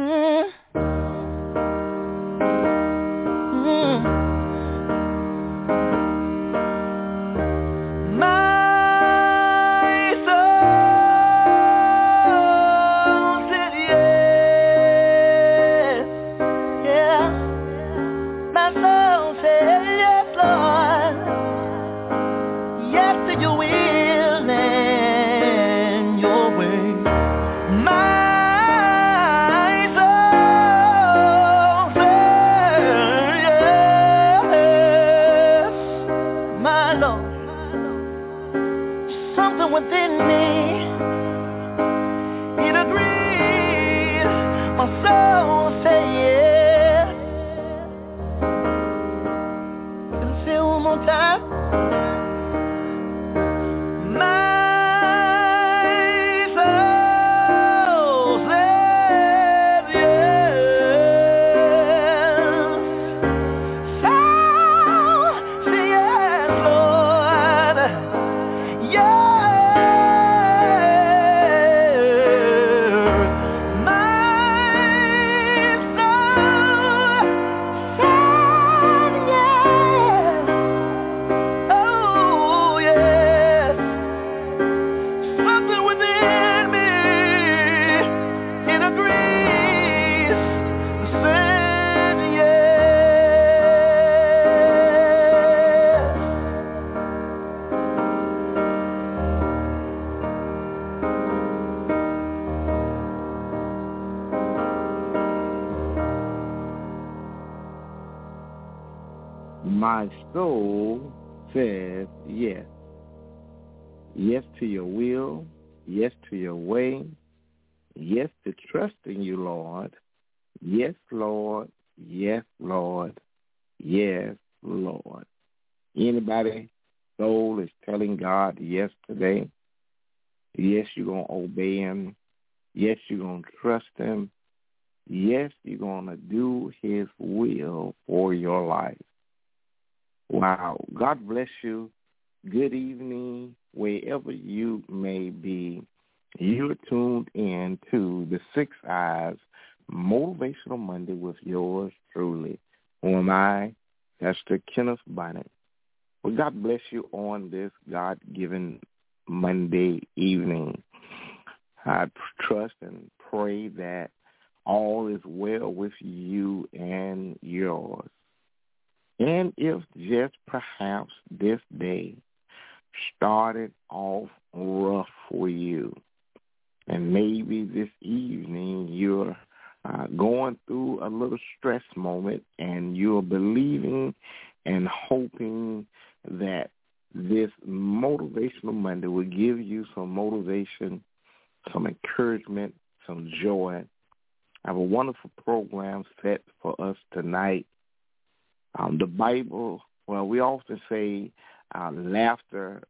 My soul says yes. Yes to your will. Yes to your way. Yes to trusting you, Lord. Yes, Lord. Yes, Lord. Yes, Lord. Anybody soul is telling God yes today? Yes, you're going to obey him. Yes, you're going to trust him. Yes, you're going to do his will for your life. Wow. God bless you. Good evening, wherever you may be. You're tuned in to the Six Eyes Motivational Monday with yours truly. Who am I? Pastor Kenneth Bonnet. Well, God bless you on this God-given Monday evening. I trust and pray that all is well with you and yours. And if just perhaps this day started off rough for you, and maybe this evening you're going through a little stress moment and you're believing and hoping that this Motivational Monday will give you some motivation, some encouragement, some joy. I have a wonderful program set for us tonight. The Bible, well, we often say laughter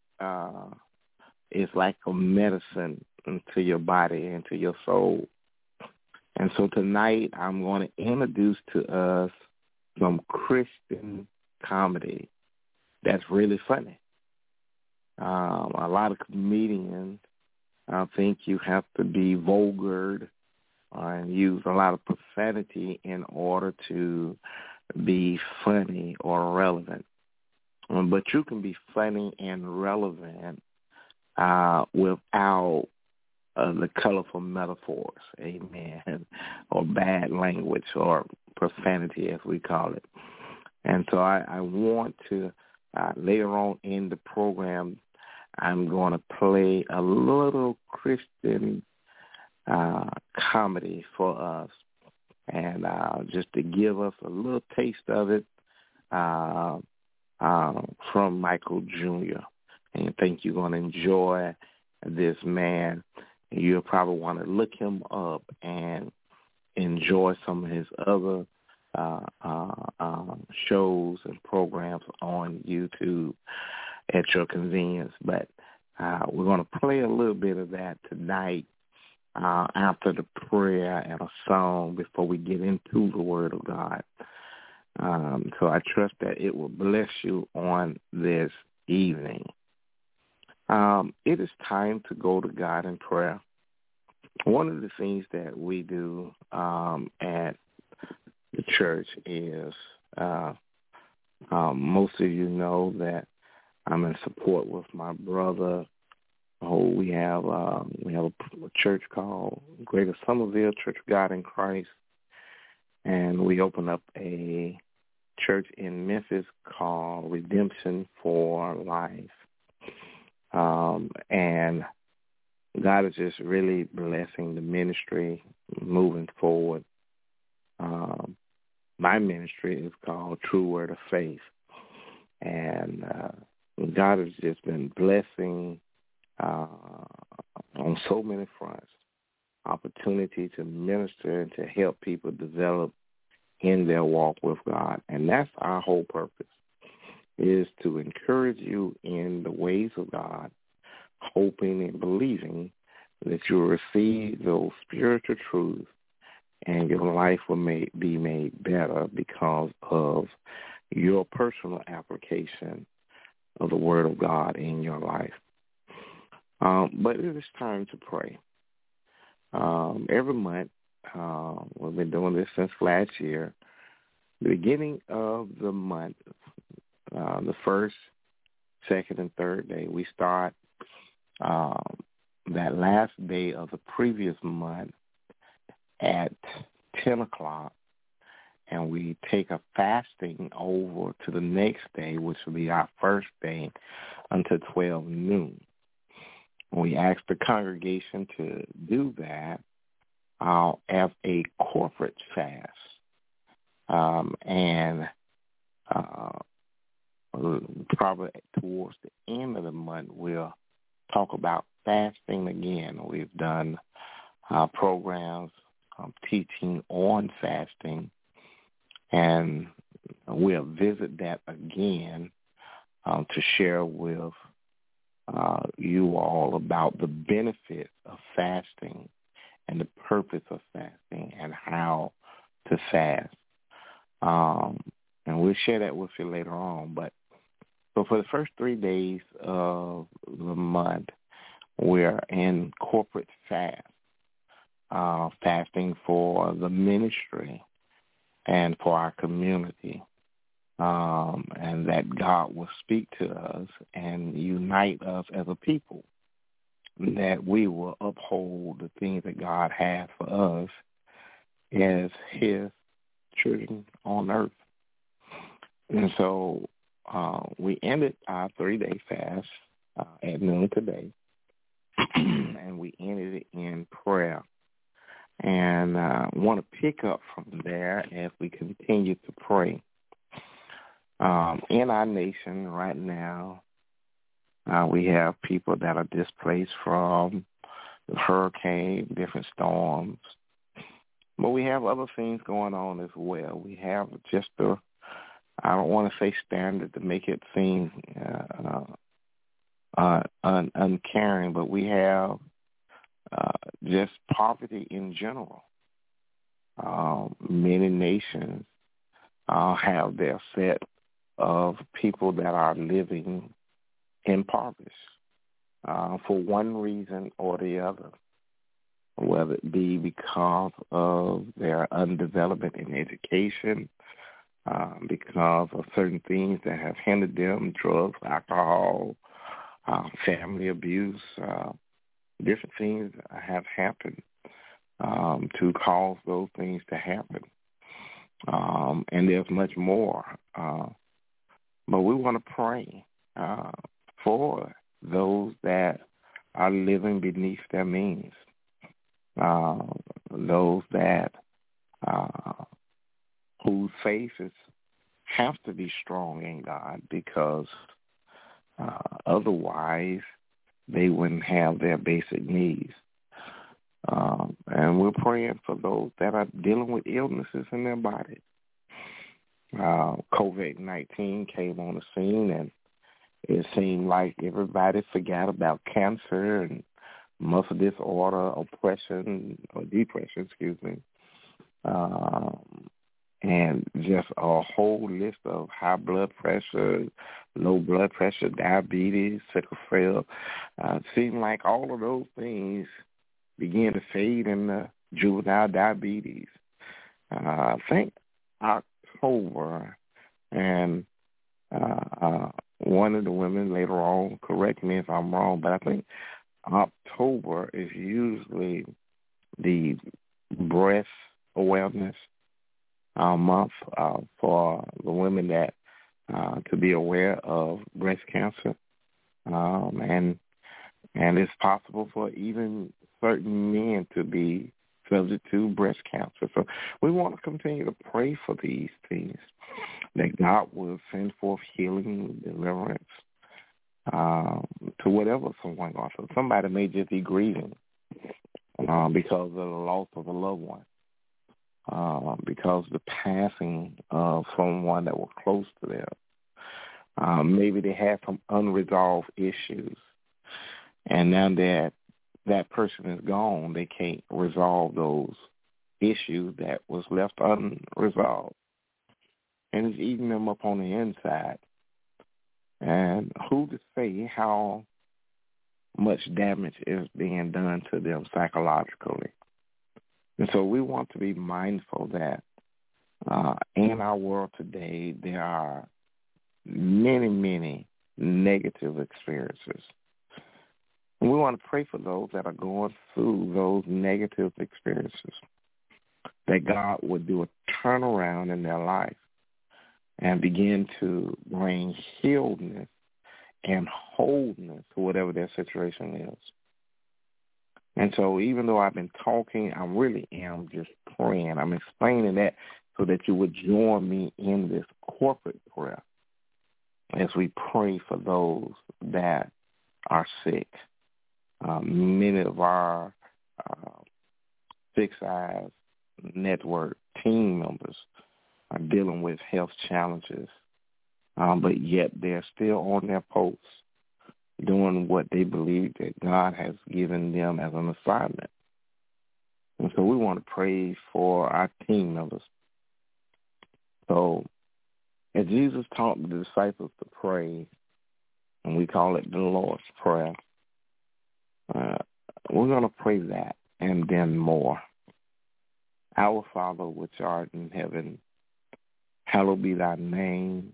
is like a medicine to your body and to your soul. And so tonight I'm going to introduce to us some Christian comedy that's really funny. A lot of comedians think you have to be vulgar and use a lot of profanity in order to be funny or relevant. But you can be funny and relevant without the colorful metaphors, amen, or bad language or profanity, as we call it. And so I want to, later on in the program, I'm going to play a little Christian comedy for us, and just to give us a little taste of it from Michael Jr. And I think you're going to enjoy this man. You'll probably want to look him up and enjoy some of his other shows and programs on YouTube at your convenience. But we're going to play a little bit of that tonight after the prayer and a song before we get into the Word of God. So I trust that it will bless you on this evening. It is time to go to God in prayer. One of the things that we do at the church is most of you know that I'm in support with my brother. We have a church called Greater Somerville Church of God in Christ, and we open up a church in Memphis called Redemption for Life. And God is just really blessing the ministry moving forward. My ministry is called True Word of Faith. And God has just been blessing on so many fronts, opportunity to minister and to help people develop in their walk with God. And that's our whole purpose, is to encourage you in the ways of God, hoping and believing that you'll receive those spiritual truths and your life will be made better because of your personal application of the Word of God in your life. But it is time to pray. Every month, we've been doing this since last year. The beginning of the month, the first, second, and third day, we start that last day of the previous month at 10 o'clock, and we take a fasting over to the next day, which will be our first day, until 12 noon. We ask the congregation to do that as a corporate fast. And probably towards the end of the month, we'll talk about fasting again. We've done programs teaching on fasting, and we'll visit that again to share with you all about the benefits of fasting and the purpose of fasting and how to fast. And we'll share that with you later on. But so for the first 3 days of the month, we're in corporate fast, fasting for the ministry and for our community, and that God will speak to us and unite us as a people, that we will uphold the things that God has for us as his children on earth. And so we ended our 3-day fast at noon today, and we ended it in prayer. And I want to pick up from there as we continue to pray. In our nation right now, we have people that are displaced from the hurricane, different storms. But we have other things going on as well. We have just I don't want to say standard to make it seem uncaring, but we have just poverty in general. Many nations have their set of people that are living impoverished for one reason or the other, whether it be because of their undevelopment in education, because of certain things that have hindered them, drugs, alcohol, family abuse, different things have happened to cause those things to happen. And there's much more. But we want to pray for those that are living beneath their means, those that whose faces have to be strong in God, because otherwise they wouldn't have their basic needs. And we're praying for those that are dealing with illnesses in their body. COVID-19 came on the scene, and it seemed like everybody forgot about cancer and muscle disorder, depression, and just a whole list of high blood pressure, low blood pressure, diabetes, sickle cell. It seemed like all of those things begin to fade in the juvenile diabetes. I think October, and one of the women later on, correct me if I'm wrong, but I think October is usually the breast awareness month for the women that to be aware of breast cancer, and it's possible for even certain men to be subject to breast cancer. So we want to continue to pray for these things, that God will send forth healing, deliverance to whatever someone goes through. Somebody may just be grieving because of the loss of a loved one, because of the passing of someone that was close to them. Maybe they had some unresolved issues, and now that person is gone, they can't resolve those issues that was left unresolved, and it's eating them up on the inside. And who to say how much damage is being done to them psychologically. And so we want to be mindful that in our world today, there are many, many negative experiences. And we want to pray for those that are going through those negative experiences, that God would do a turnaround in their life and begin to bring healedness and wholeness to whatever their situation is. And so even though I've been talking, I really am just praying. I'm explaining that so that you would join me in this corporate prayer as we pray for those that are sick. Many of our Fixed Eyes Network team members are dealing with health challenges, but yet they're still on their posts doing what they believe that God has given them as an assignment. And so we want to pray for our team members. So as Jesus taught the disciples to pray, and we call it the Lord's Prayer, we're going to pray that and then more. Our Father which art in heaven, hallowed be thy name.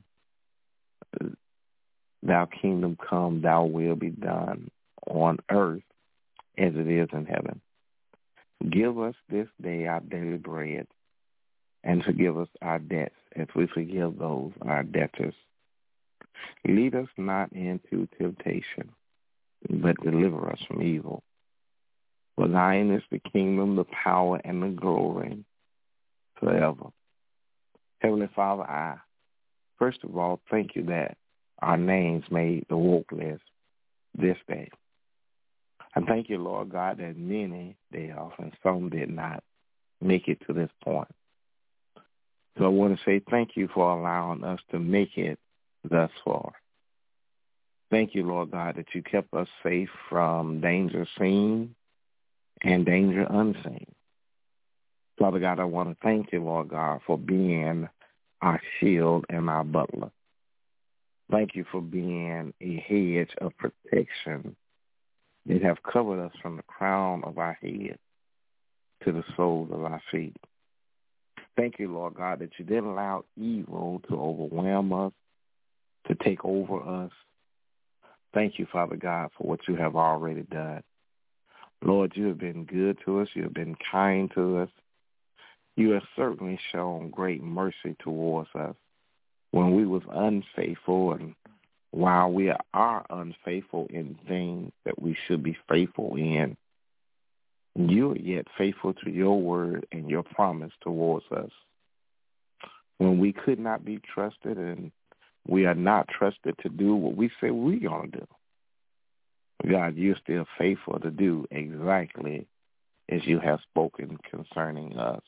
Thy kingdom come, thy will be done on earth as it is in heaven. Give us this day our daily bread, and forgive us our debts as we forgive those our debtors. Lead us not into temptation, but deliver us from evil. For thine is the kingdom, the power, and the glory forever. Heavenly Father, I first of all thank you that our names made the woke list this day. I thank you, Lord God, that many did off and some did not make it to this point. So I want to say thank you for allowing us to make it thus far. Thank you, Lord God, that you kept us safe from danger seen and danger unseen. Father God, I want to thank you, Lord God, for being our shield and our butler. Thank you for being a hedge of protection that have covered us from the crown of our head to the soles of our feet. Thank you, Lord God, that you didn't allow evil to overwhelm us, to take over us. Thank you, Father God, for what you have already done. Lord, you have been good to us. You have been kind to us. You have certainly shown great mercy towards us when we was unfaithful, and while we are unfaithful in things that we should be faithful in, you are yet faithful to your word and your promise towards us. When we could not be trusted and we are not trusted to do what we say we're going to do, God, you're still faithful to do exactly as you have spoken concerning us.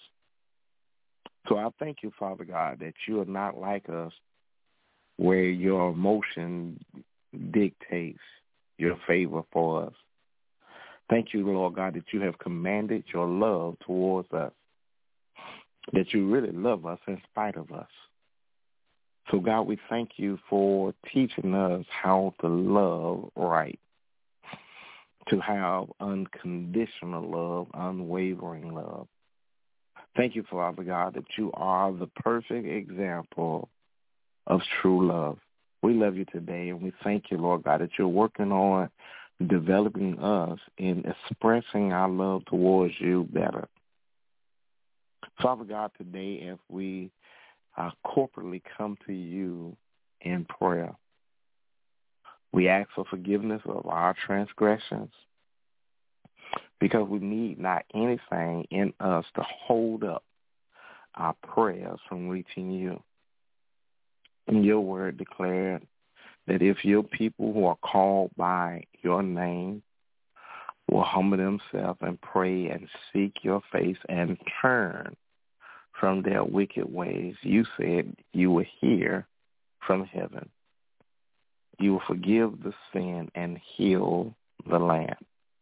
So I thank you, Father God, that you are not like us where your emotion dictates your favor for us. Thank you, Lord God, that you have commanded your love towards us, that you really love us in spite of us. So, God, we thank you for teaching us how to love right, to have unconditional love, unwavering love. Thank you, Father God, that you are the perfect example of true love. We love you today, and we thank you, Lord God, that you're working on developing us in expressing our love towards you better. Father God, today as we corporately come to you in prayer, we ask for forgiveness of our transgressions because we need not anything in us to hold up our prayers from reaching you. And your word declared that if your people who are called by your name will humble themselves and pray and seek your face and turn from their wicked ways, you said you will hear from heaven. You will forgive the sin and heal the land.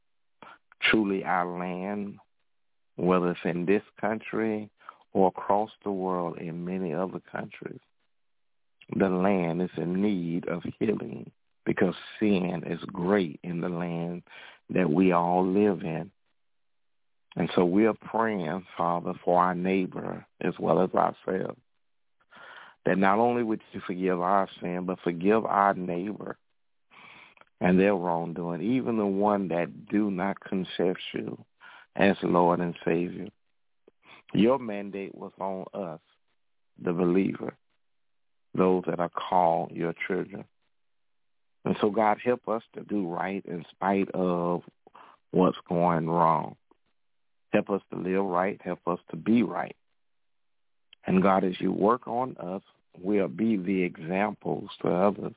Truly our land, whether it's in this country or across the world in many other countries, the land is in need of healing because sin is great in the land that we all live in. And so we are praying, Father, for our neighbor as well as ourselves, that not only would you forgive our sin, but forgive our neighbor and their wrongdoing, even the one that do not confess you as Lord and Savior. Your mandate was on us, the believer, those that are called your children. And so, God, help us to do right in spite of what's going wrong. Help us to live right. Help us to be right. And, God, as you work on us, we'll be the examples to others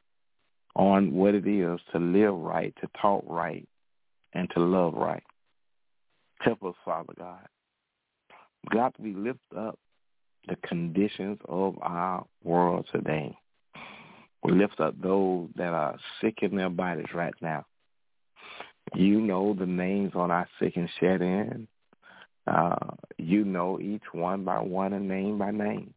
on what it is to live right, to talk right, and to love right. Help us, Father God. God, we lift up the conditions of our world today. We lift up those that are sick in their bodies right now. You know the names on our sick and shed in. You know each one by one and name by name.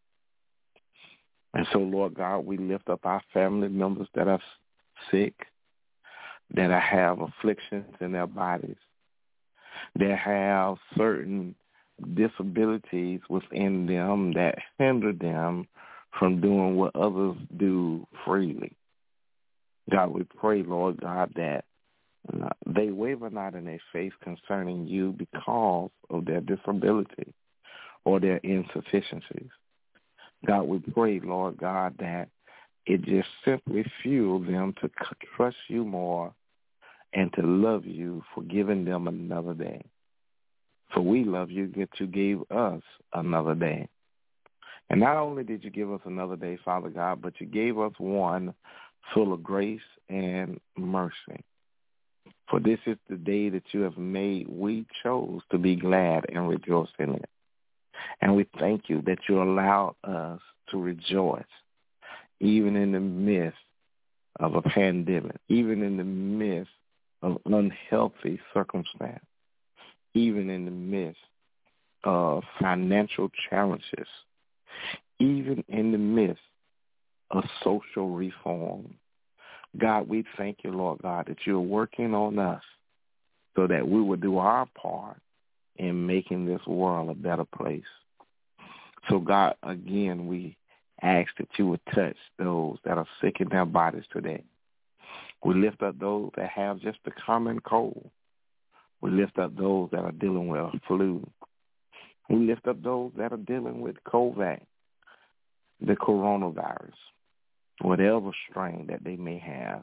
And so, Lord God, we lift up our family members that are sick, that have afflictions in their bodies, that have certain disabilities within them that hinder them from doing what others do freely. God, we pray, Lord God, that they waver not in their faith concerning you because of their disability or their insufficiencies. God, we pray, Lord God, that it just simply fuel them to trust you more and to love you for giving them another day. For we love you that you gave us another day. And not only did you give us another day, Father God, but you gave us one full of grace and mercy. For this is the day that you have made. We chose to be glad and rejoice in it. And we thank you that you allowed us to rejoice, even in the midst of a pandemic, even in the midst of unhealthy circumstance, even in the midst of financial challenges, even in the midst of social reform. God, we thank you, Lord God, that you're working on us so that we will do our part in making this world a better place. So, God, again, we ask that you would touch those that are sick in their bodies today. We lift up those that have just the common cold. We lift up those that are dealing with flu. We lift up those that are dealing with COVID, the coronavirus, whatever strain that they may have.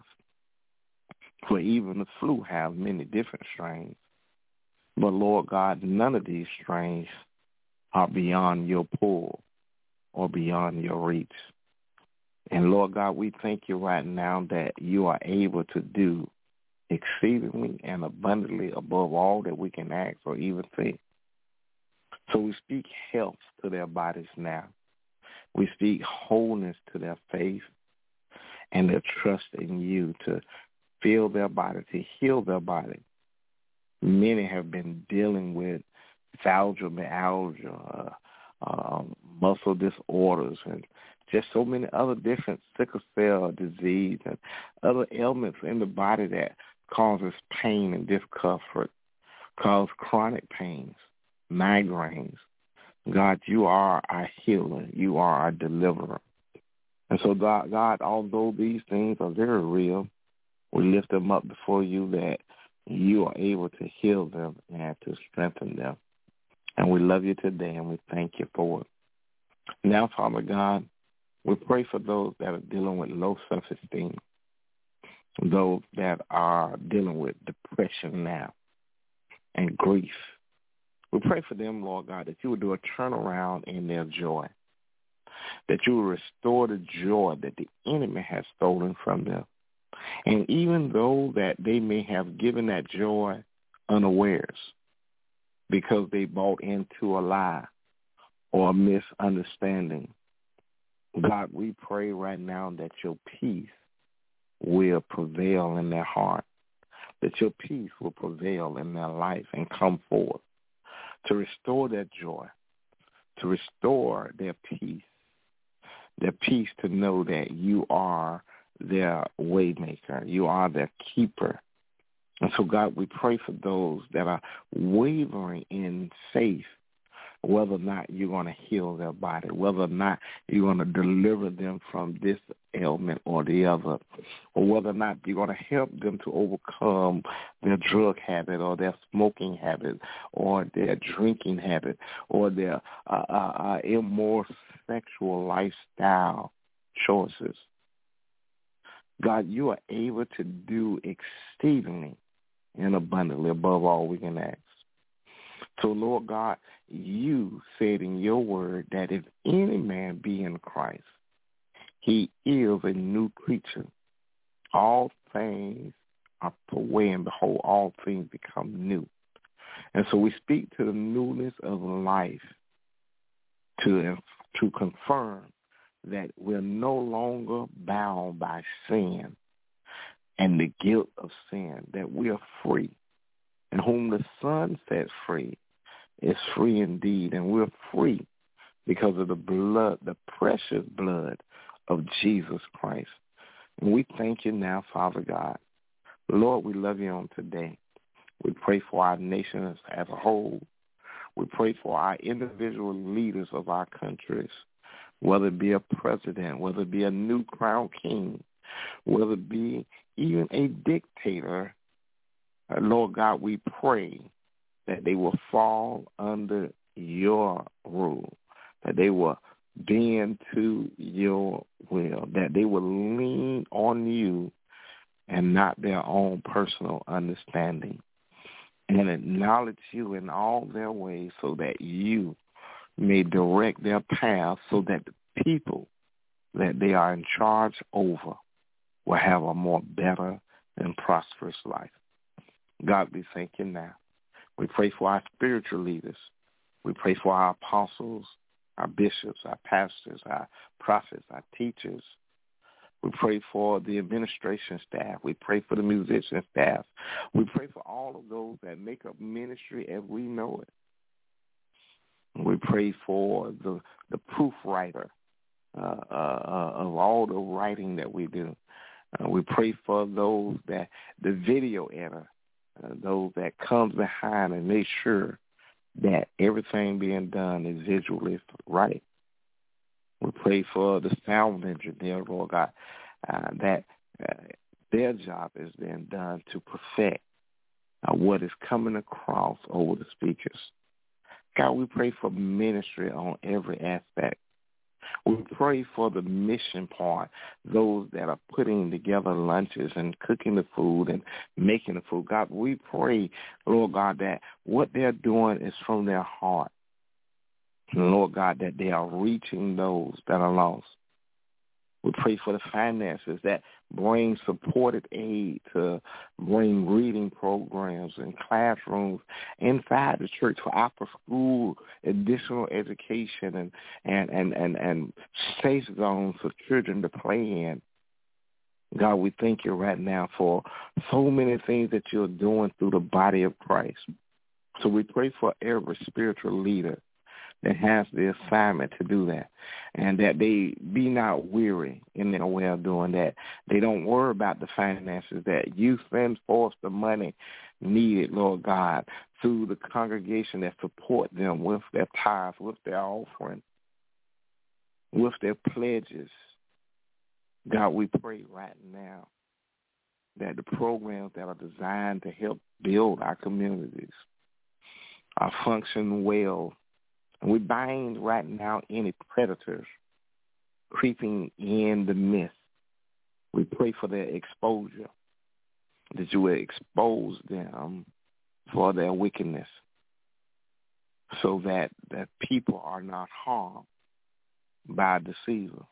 For even the flu have many different strains. But, Lord God, none of these strains are beyond your pull or beyond your reach. And, Lord God, we thank you right now that you are able to do exceedingly and abundantly above all that we can ask or even think. So we speak health to their bodies now. We speak wholeness to their faith and their trust in you to fill their body, to heal their body. Many have been dealing with fibromyalgia, muscle disorders, and just so many other different sickle cell disease and other ailments in the body that causes pain and discomfort, cause chronic pains, migraines. God, you are our healer. You are our deliverer. And so, God, although these things are very real, we lift them up before you that you are able to heal them and to strengthen them. And we love you today, and we thank you for it. Now, Father God, we pray for those that are dealing with low self-esteem, those that are dealing with depression now and grief. We pray for them, Lord God, that you would do a turnaround in their joy, that you would restore the joy that the enemy has stolen from them. And even though that they may have given that joy unawares because they bought into a lie or a misunderstanding, God, we pray right now that your peace will prevail in their heart, that your peace will prevail in their life and come forth to restore their joy, to restore their peace to know that you are their way maker, you are their keeper. And so, God, we pray for those that are wavering in faith, whether or not you're going to heal their body, whether or not you're going to deliver them from this ailment or the other, or whether or not you're going to help them to overcome their drug habit or their smoking habit or their drinking habit or their immoral sexual lifestyle choices. God, you are able to do exceedingly and abundantly above all we can ask. So, Lord God, you said in your word that if any man be in Christ, he is a new creature. All things are put away, and behold, all things become new. And so we speak to the newness of life to confirm that we're no longer bound by sin and the guilt of sin, that we are free. And whom the Son sets free is free indeed. And we're free because of the blood, the precious blood of Jesus Christ. And we thank you now, Father God. Lord, we love you on today. We pray for our nation as a whole. We pray for our individual leaders of our countries, whether it be a president, whether it be a new crown king, whether it be even a dictator. Lord God, we pray that they will fall under your rule, that they will bend to your will, that they will lean on you and not their own personal understanding, and acknowledge you in all their ways so that you may direct their path so that the people that they are in charge over will have a more better and prosperous life. God, we thank you now. We pray for our spiritual leaders. We pray for our apostles, our bishops, our pastors, our prophets, our teachers. We pray for the administration staff. We pray for the musician staff. We pray for all of those that make up ministry as we know it. We pray for the proofwriter of all the writing that we do. We pray for those that the video editor, those that comes behind and make sure that everything being done is visually right. We pray for the sound engineer, Lord God, that their job is being done to perfect what is coming across over the speakers. God, we pray for ministry on every aspect. We pray for the mission part, those that are putting together lunches and cooking the food and making the food. God, we pray, Lord God, that what they're doing is from their heart. And Lord God, that they are reaching those that are lost. We pray for the finances that bring supported aid to bring reading programs and classrooms inside the church for after school additional education and safe zones for children to play in. God, we thank you right now for so many things that you're doing through the body of Christ. So we pray for every spiritual leader that has the assignment to do that, and that they be not weary in their way of doing that. They don't worry about the finances, that you send forth the money needed, Lord God, through the congregation that support them with their tithes, with their offering, with their pledges. God, we pray right now that the programs that are designed to help build our communities are functioning well. And we bind right now any predators creeping in the midst. We pray for their exposure, that you will expose them for their wickedness, so that people are not harmed by a deceiver.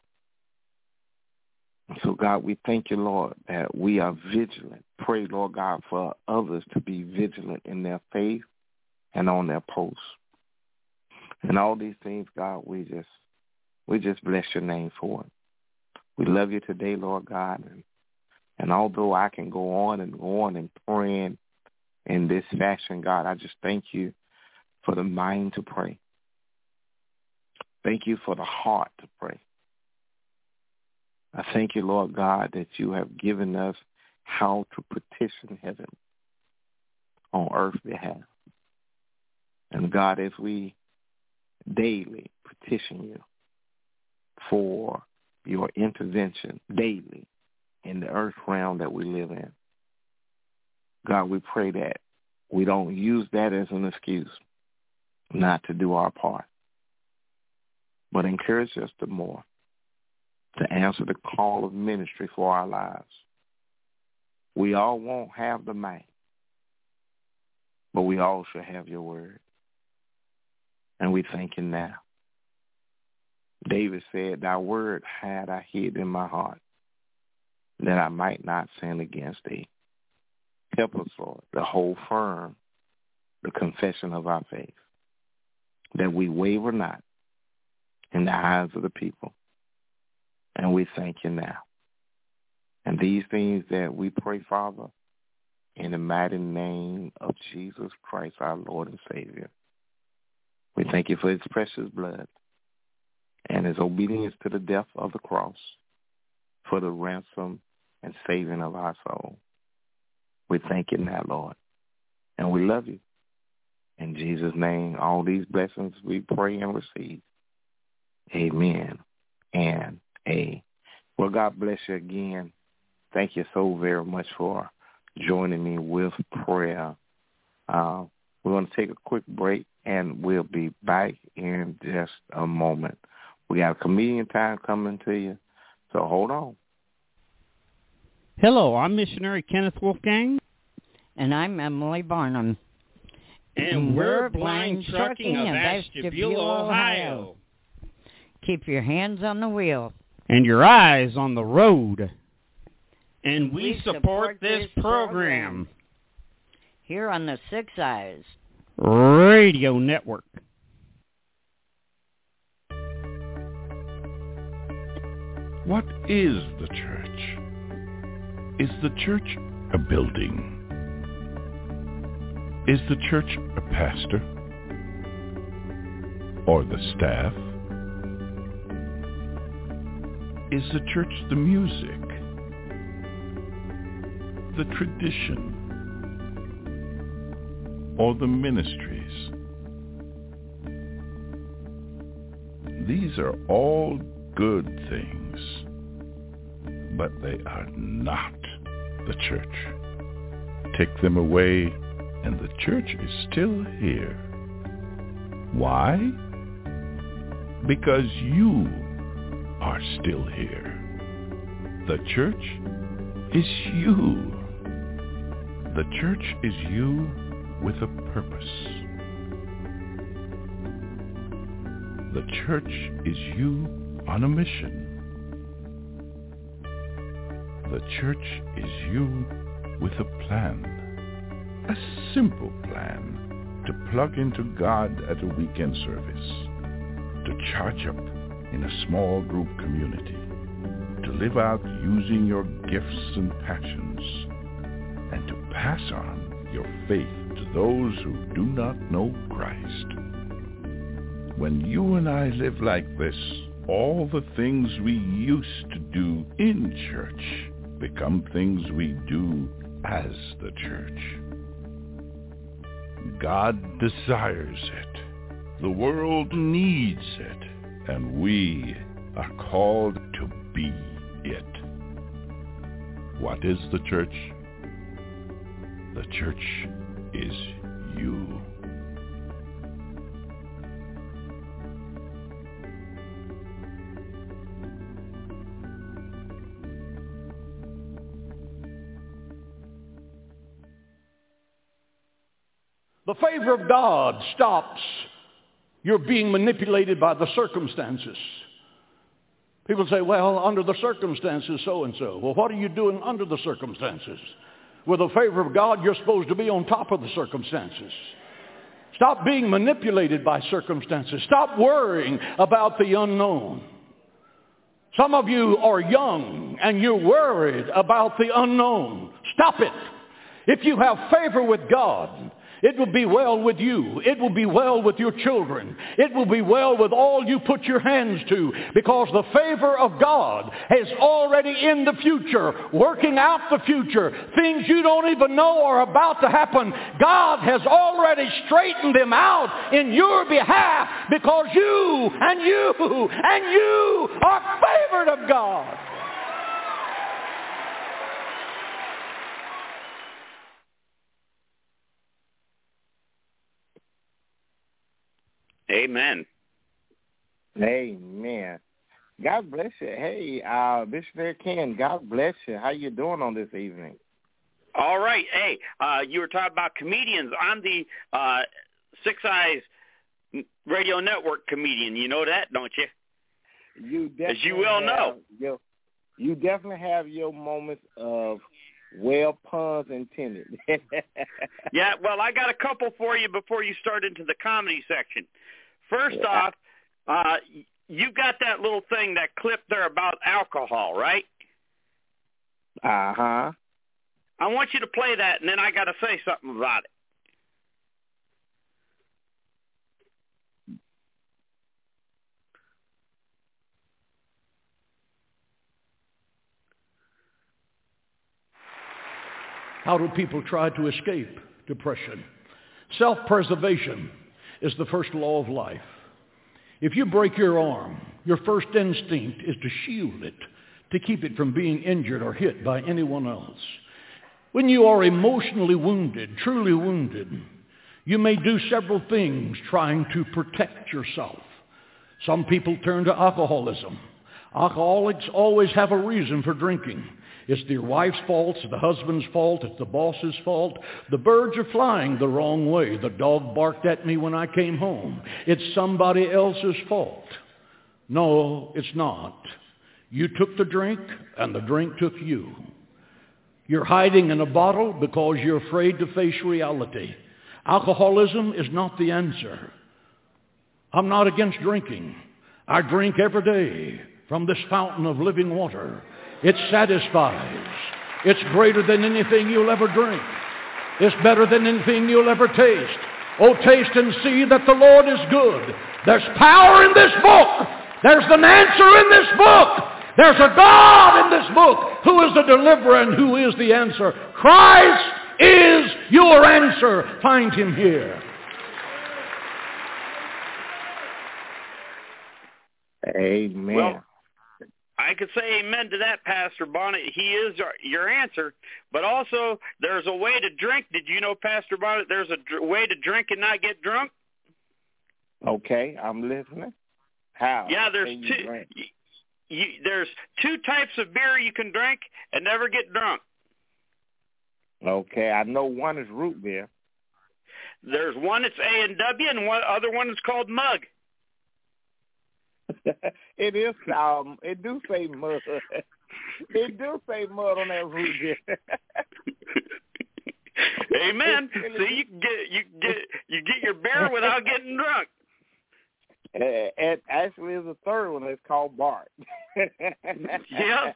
So, God, we thank you, Lord, that we are vigilant. Pray, Lord God, for others to be vigilant in their faith and on their posts. And all these things, God, we just bless your name for it. We love you today, Lord God. And although I can go on and praying in this fashion, God, I just thank you for the mind to pray. Thank you for the heart to pray. I thank you, Lord God, that you have given us how to petition heaven on earth's behalf. And God, as we daily petition you for your intervention daily in the earth realm that we live in, God, we pray that we don't use that as an excuse not to do our part, but encourage us the more to answer the call of ministry for our lives. We all won't have the might, but we all should have your word. And we thank you now. David said, thy word had I hid in my heart, that I might not sin against thee. Help us, Lord, to hold firm the confession of our faith, that we waver not in the eyes of the people. And we thank you now. And these things that we pray, Father, in the mighty name of Jesus Christ, our Lord and Savior. We thank you for his precious blood and his obedience to the death of the cross for the ransom and saving of our soul. We thank you now, Lord, and we love you. In Jesus' name, all these blessings we pray and receive. Amen and amen. Well, God bless you again. Thank you so very much for joining me with prayer. We're going to take a quick break, and we'll be back in just a moment. We got a comedian time coming to you, so hold on. Hello, I'm Missionary Kenneth Wolfgang. And I'm Emily Barnum. And we're Blind Trucking of Ashtabula, Ohio. Keep your hands on the wheel. And your eyes on the road. And we support this program here on the Six Eyes Radio Network. What is the church? Is the church a building? Is the church a pastor? Or the staff? Is the church the music? The tradition? Or the ministries? These are all good things, but they are not the church. Take them away, and the church is still here. Why? Because you are still here. The church is you. The church is you with a purpose. The church is you on a mission. The church is you with a plan. A simple plan to plug into God at a weekend service, to charge up in a small group community, to live out using your gifts and passions, and to pass on your faith to those who do not know Christ. When you and I live like this, all the things we used to do in church become things we do as the church. God desires it. The world needs it. And we are called to be it. What is the church? The church is you. The favor of God stops your being manipulated by the circumstances. People say, well, under the circumstances, so-and-so. Well, what are you doing under the circumstances? With the favor of God, you're supposed to be on top of the circumstances. Stop being manipulated by circumstances. Stop worrying about the unknown. Some of you are young and you're worried about the unknown. Stop it. If you have favor with God, it will be well with you. It will be well with your children. It will be well with all you put your hands to, because the favor of God is already in the future, working out the future. Things you don't even know are about to happen. God has already straightened them out in your behalf, because you and you and you are favored of God. Amen. Amen. God bless you. Hey, Missionary Ken, God bless you. How you doing on this evening? All right. Hey, you were talking about comedians. I'm the Six Eyes Radio Network comedian. You know that, don't you? You definitely, as you well know. You definitely have your moments of well puns intended. Yeah, well, I got a couple for you before you start into the comedy section. First off, you got that little thing, that clip there about alcohol, right? Uh-huh. I want you to play that, and then I got to say something about it. How do people try to escape depression? Self-preservation is the first law of life. If you break your arm, your first instinct is to shield it, to keep it from being injured or hit by anyone else. When you are emotionally wounded, truly wounded, you may do several things trying to protect yourself. Some people turn to alcoholism. Alcoholics always have a reason for drinking. It's their wife's fault, it's the husband's fault, it's the boss's fault. The birds are flying the wrong way. The dog barked at me when I came home. It's somebody else's fault. No, it's not. You took the drink, and the drink took you. You're hiding in a bottle because you're afraid to face reality. Alcoholism is not the answer. I'm not against drinking. I drink every day from this fountain of living water. It satisfies. It's greater than anything you'll ever drink. It's better than anything you'll ever taste. Oh, taste and see that the Lord is good. There's power in this book. There's an answer in this book. There's a God in this book who is the deliverer and who is the answer. Christ is your answer. Find him here. Amen. Well, I could say amen to that, Pastor Bonnet. He is your answer. But also, there's a way to drink. Did you know, Pastor Bonnet, there's a way to drink and not get drunk? Okay, I'm listening. How? Yeah, there's two types of beer you can drink and never get drunk. Okay, I know one is root beer. There's one that's A&W, and one other one is called Mug. It is. It do say mud. It do say mud on that root beer. Amen. See, you get your beer without getting drunk. And actually, there's a third one that's called Bart. Yeah.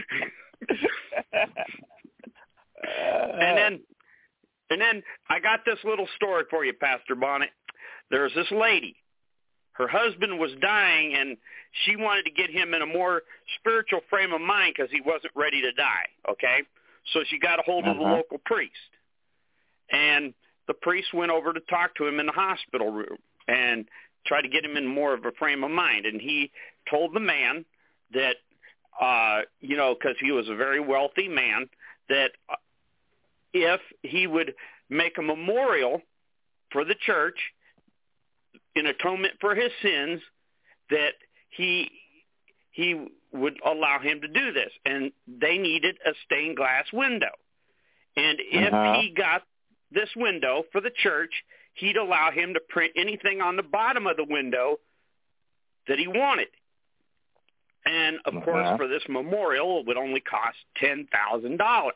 And then I got this little story for you, Pastor Bonnet. There's this lady. her husband was dying, and she wanted to get him in a more spiritual frame of mind because he wasn't ready to die, okay? So she got a hold of the local priest. And the priest went over to talk to him in the hospital room and tried to get him in more of a frame of mind. And he told the man that, because he was a very wealthy man, that if he would make a memorial for the church in atonement for his sins, that he would allow him to do this. And they needed a stained glass window. And if he got this window for the church, he'd allow him to print anything on the bottom of the window that he wanted. And, of course, for this memorial, it would only cost $10,000.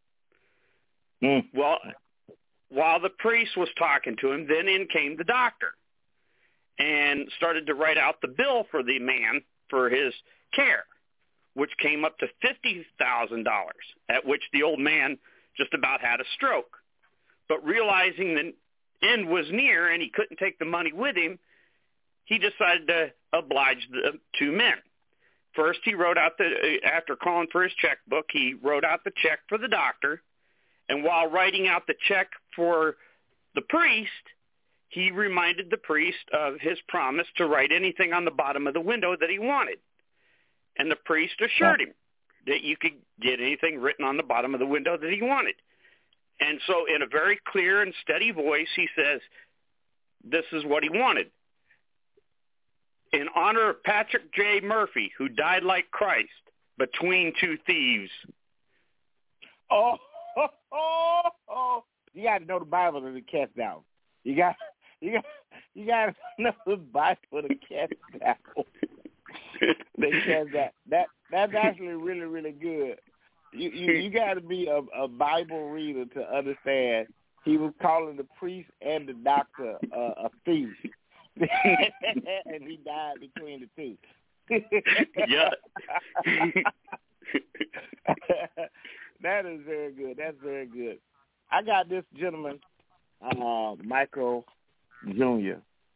Well, while the priest was talking to him, then in came the doctor and started to write out the bill for the man for his care, which came up to $50,000, at which the old man just about had a stroke. But realizing the end was near and he couldn't take the money with him, he decided to oblige the two men. First, he wrote out after calling for his checkbook, he wrote out the check for the doctor. And while writing out the check for the priest, he reminded the priest of his promise to write anything on the bottom of the window that he wanted. And the priest assured him that you could get anything written on the bottom of the window that he wanted. And so in a very clear and steady voice, he says, this is what he wanted. In honor of Patrick J. Murphy, who died like Christ between two thieves. Oh, you got to know the Bible to cast down. You got to know the Bible to cast down. They cast that. That's actually really, really good. You got to be a Bible reader to understand. He was calling the priest and the doctor a thief, and he died between the two. Yeah. That is very good. That's very good. I got this gentleman, Michael Jr.,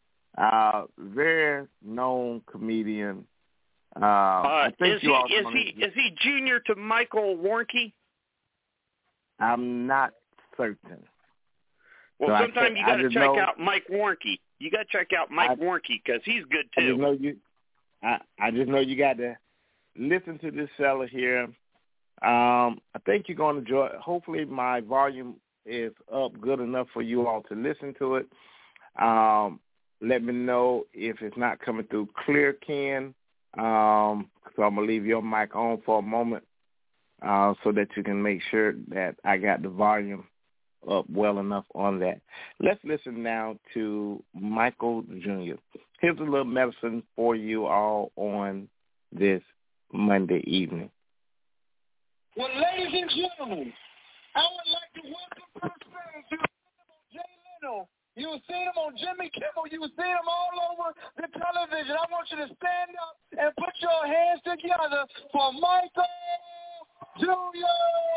very known comedian. I think is he junior to Michael Warnke? I'm not certain. Well, so sometimes you got to check out Mike Warnke. You got to check out Mike Warnke because he's good too. I just know you got to listen to this fella here. I think you're going to enjoy it. Hopefully my volume is up good enough for you all to listen to it. Let me know if it's not coming through clear, Ken. So I'm going to leave your mic on for a moment so that you can make sure that I got the volume up well enough on that. Let's listen now to Michael Jr. Here's a little medicine for you all on this Monday evening. Well, ladies and gentlemen, I would like to welcome to the stage Jay Leno. You've seen him on Jimmy Kimmel. You've seen him all over the television. I want you to stand up and put your hands together for Michael Jr.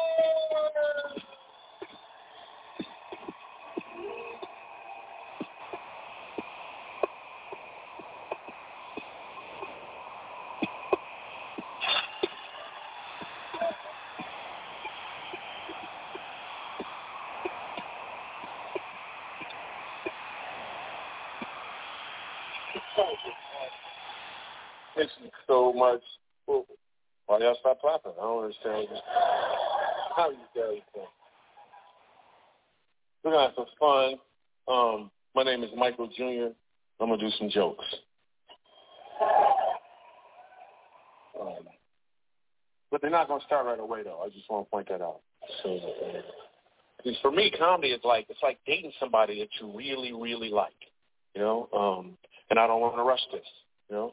Thanks so much. Well, why y'all stop clapping? I don't understand how you guys think. We're going to have some fun. My name is Michael Jr. I'm going to do some jokes. But they're not going to start right away, though. I just want to point that out. So, because for me, comedy is it's like dating somebody that you really, really like, you know? And I don't want to rush this, you know?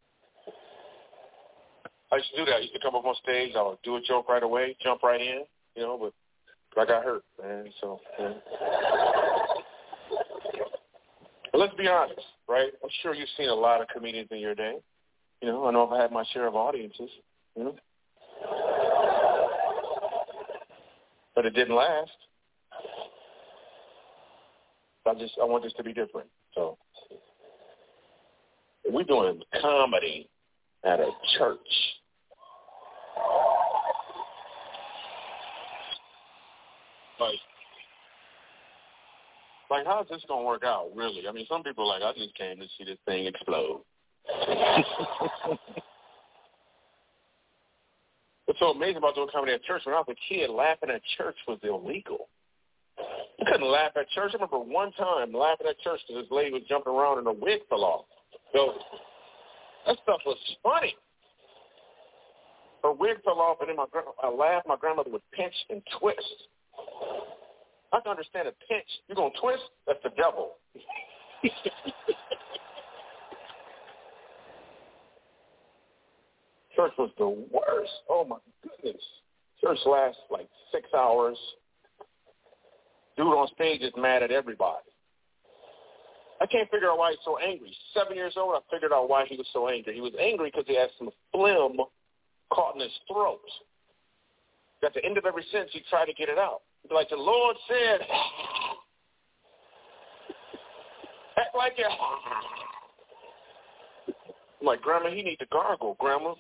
I used to do that. I used to come up on stage. I would do a joke right away, jump right in, you know, but I got hurt, man. So, yeah. But let's be honest, right? I'm sure you've seen a lot of comedians in your day. You know, I know I've had my share of audiences, you know. But it didn't last. I want this to be different. So We're doing comedy at a church. Like, how's this going to work out, really? I mean, some people are like, I just came to see this thing explode. What's so amazing about doing comedy at church, when I was a kid, laughing at church was illegal. You couldn't laugh at church. I remember one time laughing at church because this lady was jumping around and her wig fell off. So that stuff was funny. Her wig fell off, and then I laughed. My grandmother would pinch and twist. I can understand a pinch. You're going to twist? That's the devil. Church was the worst. Oh, my goodness. Church lasts like 6 hours. Dude on stage is mad at everybody. I can't figure out why he's so angry. 7 years old, I figured out why he was so angry. He was angry because he had some phlegm caught in his throat. At the end of every sentence, he tried to get it out. He'd be like, the Lord said, act like you. I'm like, Grandma, he needs to gargle, Grandma.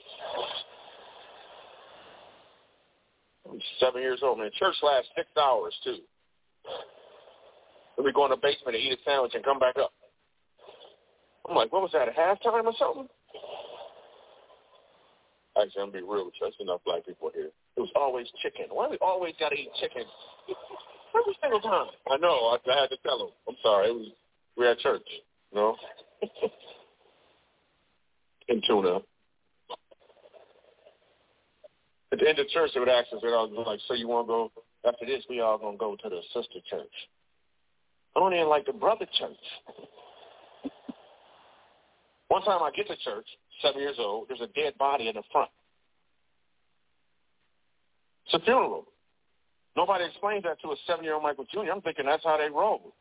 I'm 7 years old, man. Church lasts 6 hours, too. Then we go in the basement and eat a sandwich and come back up. I'm like, what was that, a halftime or something? Actually, I'm going to be real with you. There's enough black people here. It was always chicken. Why do we always got to eat chicken? Every single time. I know. I had to tell them. I'm sorry. We were at church, you know? And tuna. At the end of church, they would ask us, they'd all be like, so you want to go? After this, we all going to go to the sister church. I don't even like the brother church. One time I get to church, 7 years old, there's a dead body in the front. It's a funeral. Nobody explains that to a 7-year-old Michael Jr. I'm thinking that's how they roll.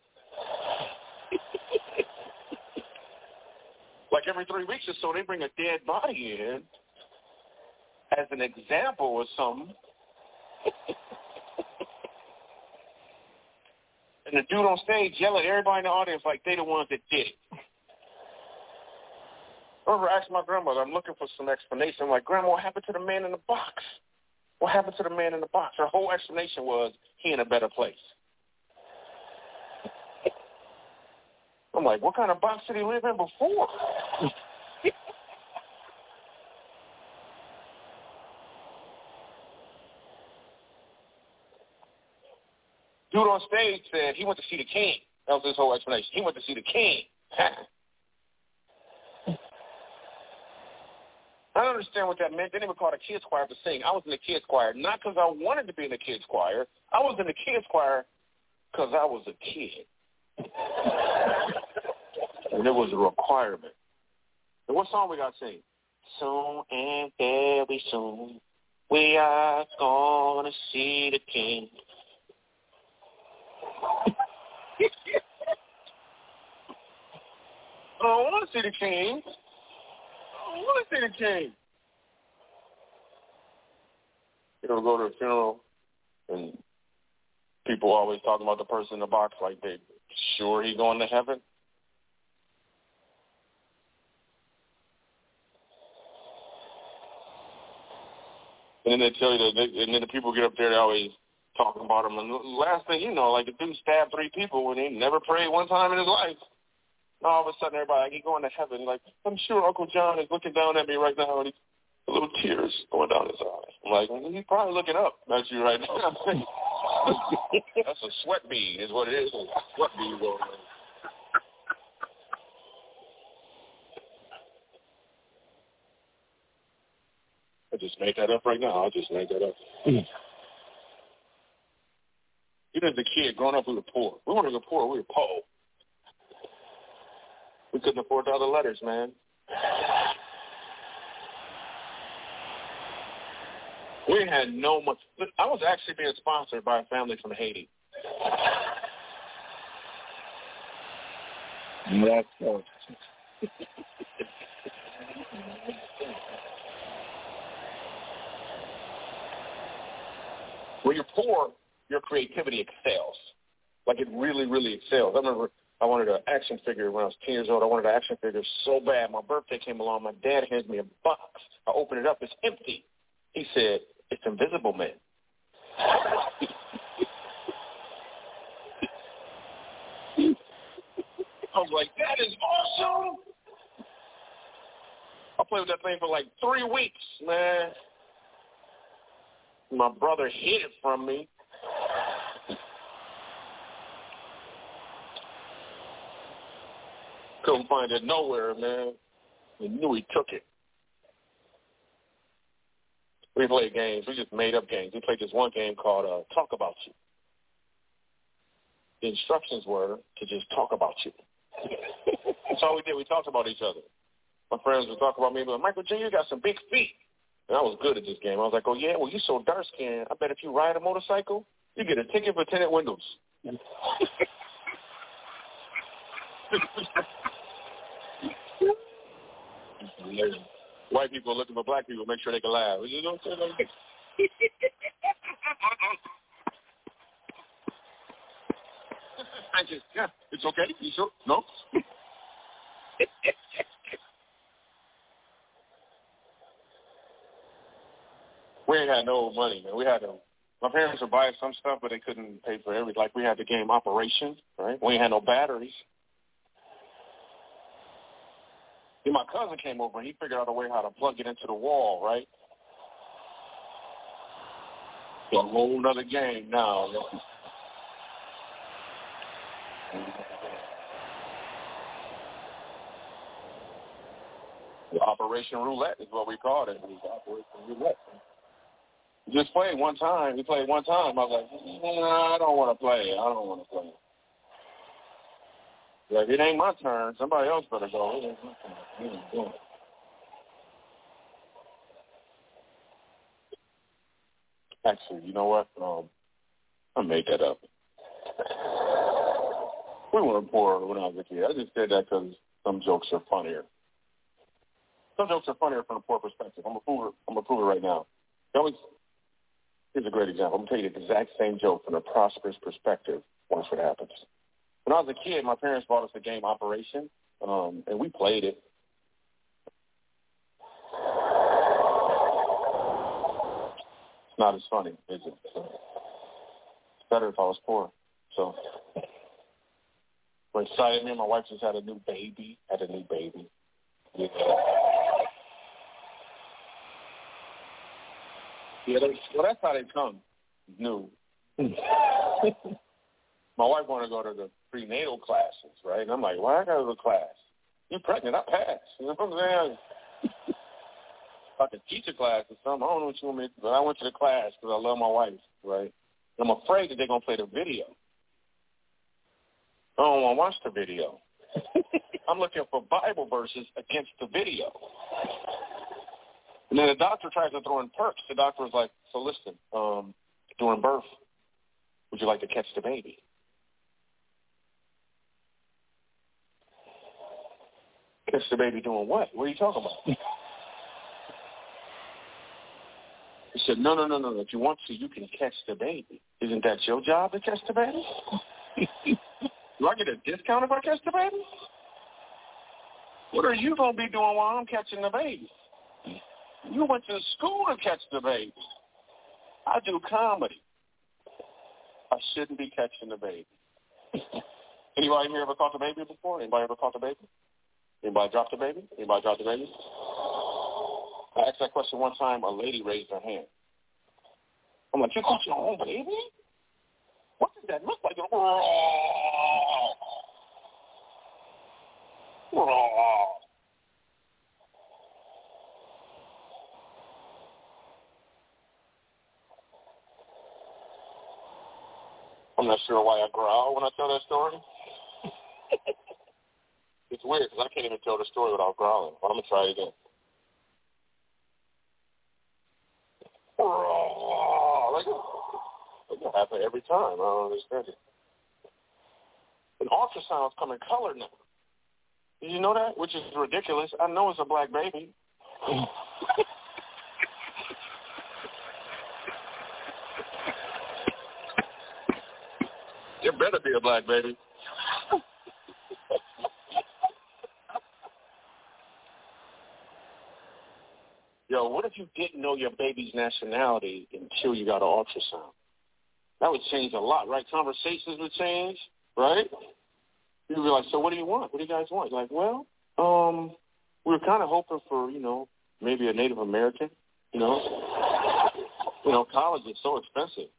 Like every 3 weeks or so, they bring a dead body in as an example or something. And the dude on stage yelling at everybody in the audience like they the ones that did it. I remember asking my grandmother, I'm looking for some explanation. I'm like, Grandma, what happened to the man in the box? What happened to the man in the box? Her whole explanation was he in a better place. I'm like, what kind of box did he live in before? Dude on stage said he went to see the king. That was his whole explanation. He went to see the king. I don't understand what that meant. They didn't even call the kids choir to sing. I was in the kids choir, not because I wanted to be in the kids choir. I was in the kids choir because I was a kid. And it was a requirement. And what song we got to sing? Soon and very soon, we are going to see the king. I don't want to see the king. I want to see the king. You know, go to a funeral and people always talking about the person in the box like they sure he's going to heaven. And then they tell you that, and then the people get up there, they always talking about him. And the last thing you know, like the dude stabbed 3 people when he never prayed one time in his life. And all of a sudden, everybody, like, he's going to heaven. Like, I'm sure Uncle John is looking down at me right now, and he's little tears going down his eyes. I'm like, well, he's probably looking up at you right now. That's a sweat bead is what it is. A sweat bead going on. I just made that up right now. I just made that up. Even as a kid, growing up, we were poor. We weren't even poor. We were poor. We couldn't afford the other letters, man. We had no much. I was actually being sponsored by a family from Haiti. That's so. When you're poor, your creativity excels. Like it really, really excels. I remember I wanted an action figure when I was 10 years old. I wanted an action figure so bad. My birthday came along. My dad hands me a box. I open it up. It's empty. He said, it's Invisible Man. I was like, that is awesome. I played with that thing for like 3 weeks, man. My brother hid it from me. Couldn't find it nowhere, man. He knew he took it. We played games. We just made up games. We played this one game called Talk About You. The instructions were to just talk about you. That's all we did. We talked about each other. My friends would talk about me, but Michael J., you got some big feet. And I was good at this game. I was like, oh, yeah, well, you so dark-skinned. I bet if you ride a motorcycle, you get a ticket for tinted windows. White people looking for black people, make sure they can laugh. You know what I'm saying? Yeah, it's okay. You sure? No? We ain't had no money, man. My parents would buy some stuff, but they couldn't pay for everything. Like we had the game Operation, right? We ain't had no batteries. Then my cousin came over and he figured out a way how to plug it into the wall, right? It's a whole nother game now. The Operation Roulette is what we called it. It was Operation Roulette. Just played one time. We played one time. I was like, I don't want to play. Like, it ain't my turn. Somebody else better go. It ain't my turn. Actually, you know what? I made that up. We weren't poor when I was a kid. I just said that because some jokes are funnier. Some jokes are funnier from a poor perspective. I'm gonna prove it right now. Here's a great example. I'm going to tell you the exact same joke from a prosperous perspective. Watch what happens. When I was a kid, my parents bought us the game Operation, and we played it. It's not as funny, is it? It's better if I was poor. So we're excited. Me and my wife just had a new baby. Yeah. Yeah, well, that's how they come. New. My wife wanted to go to the prenatal classes, right? And I'm like, why I got to go to class? You're pregnant. I passed. You know what I'm saying? I could teach a class or something. I don't know what you want me to do. But I went to the class because I love my wife, right? And I'm afraid that they're going to play the video. I don't want to watch the video. I'm looking for Bible verses against the video. And then the doctor tries to throw in perks. The doctor was like, so listen, during birth, would you like to catch the baby? Catch the baby doing what? What are you talking about? He said, no. If you want to, you can catch the baby. Isn't that your job to catch the baby? Do I get a discount if I catch the baby? What are you going to be doing while I'm catching the baby? You went to school to catch the baby. I do comedy. I shouldn't be catching the baby. Anybody here ever caught the baby before? Anybody ever caught the baby? Anybody dropped the baby? I asked that question one time. A lady raised her hand. I'm like, you caught your own baby? What does that look like? I'm not sure why I growl when I tell that story. It's weird because I can't even tell the story without growling. But I'm going to try it again. Like that happens every time. I don't understand it. And ultrasounds come in color now. Did you know that? Which is ridiculous. I know it's a black baby. It better be a black baby. yo, what if you didn't know your baby's nationality until you got an ultrasound? That would change a lot, right? Conversations would change, right? You'd be like, so what do you want? What do you guys want? You're like, well, we were kind of hoping for, maybe a Native American, college is so expensive,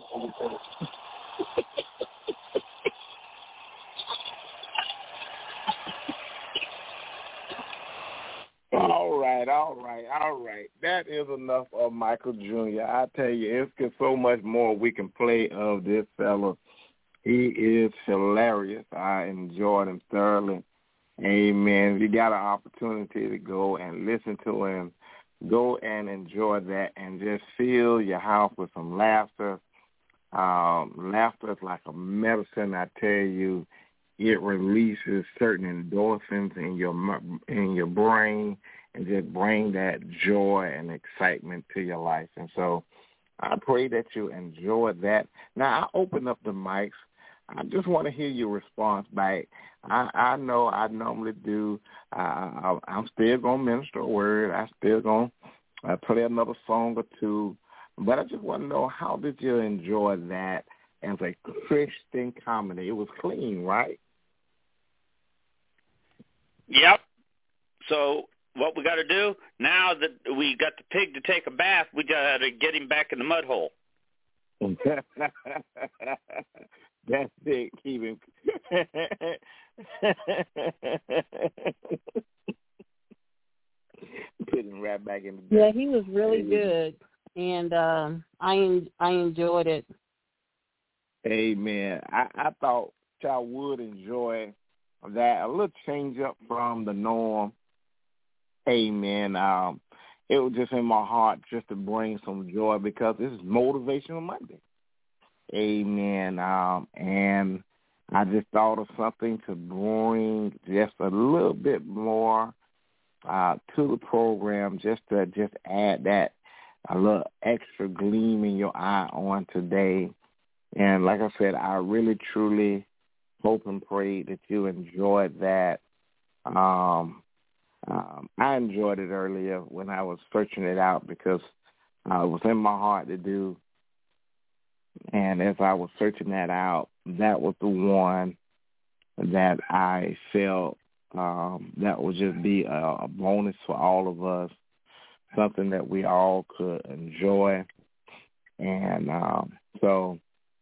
All right. That is enough of Michael Jr. I tell you, it's so much more we can play of this fella. He is hilarious. I enjoyed him thoroughly. Amen. If you got an opportunity to go and listen to him, go and enjoy that and just fill your house with some laughter. Laughter is like a medicine, I tell you. It releases certain endorphins in your brain and just bring that joy and excitement to your life. And so I pray that you enjoy that. Now, I open up the mics. I just want to hear your response back. I know I normally do. I'm still going to minister a word. I'm still going to play another song or two. But I just want to know, how did you enjoy that as a Christian comedy? It was clean, right? Yep. So what we got to do, now that we got the pig to take a bath, we got to get him back in the mud hole. That's it. Keep him. Put him right back in the bath. Yeah, he was really good, and I enjoyed it. Amen. I thought y'all would enjoy that, a little change up from the norm. Amen. It was just in my heart just to bring some joy because this is Motivational Monday. Amen. And I just thought of something to bring just a little bit more to the program, just to add that a little extra gleam in your eye on today. And like I said, I really, truly hope and pray that you enjoyed that. I enjoyed it earlier when I was searching it out because it was in my heart to do. And as I was searching that out, that was the one that I felt that would just be a bonus for all of us, something that we all could enjoy. And so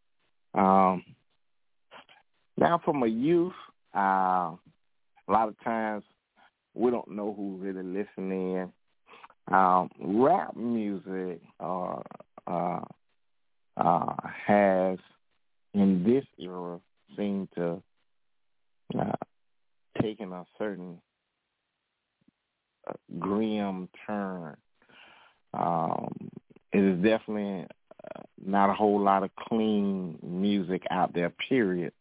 now from a youth, a lot of times we don't know who's really listening. Rap music has, in this era, seemed to taken a certain grim turn. It is definitely not a whole lot of clean music out there, period.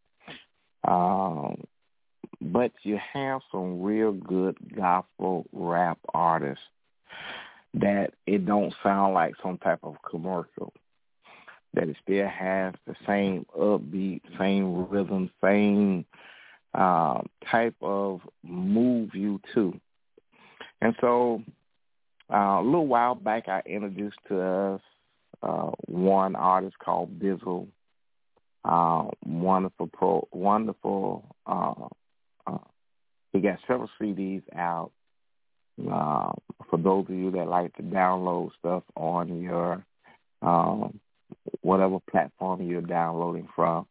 But you have some real good gospel rap artists that it don't sound like some type of commercial, that it still has the same upbeat, same rhythm, same type of move you to. And so a little while back, I introduced to us one artist called Bizzle. Wonderful. He got several CDs out. For those of you that like to download stuff on your whatever platform you're downloading from,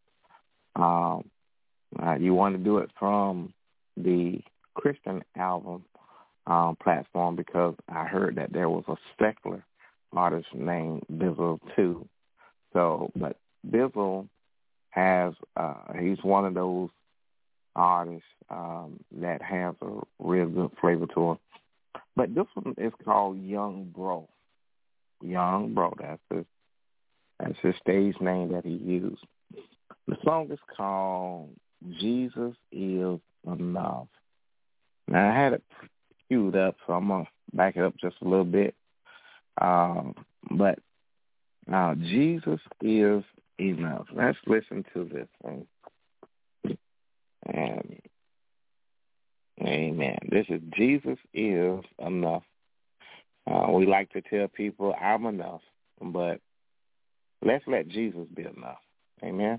you want to do it from the Christian album platform, because I heard that there was a secular artist named Bizzle too. So, but Bizzle has he's one of those artists that has a real good flavor to him. But this one is called Young Bro. Young Bro, that's his stage name that he used. The song is called Jesus Is Enough. Now, I had it queued up, so I'm going to back it up just a little bit. But Jesus is enough. Let's listen to this thing. And amen. This is Jesus Is Enough We like to tell people, I'm enough. But let's let Jesus be enough. Amen.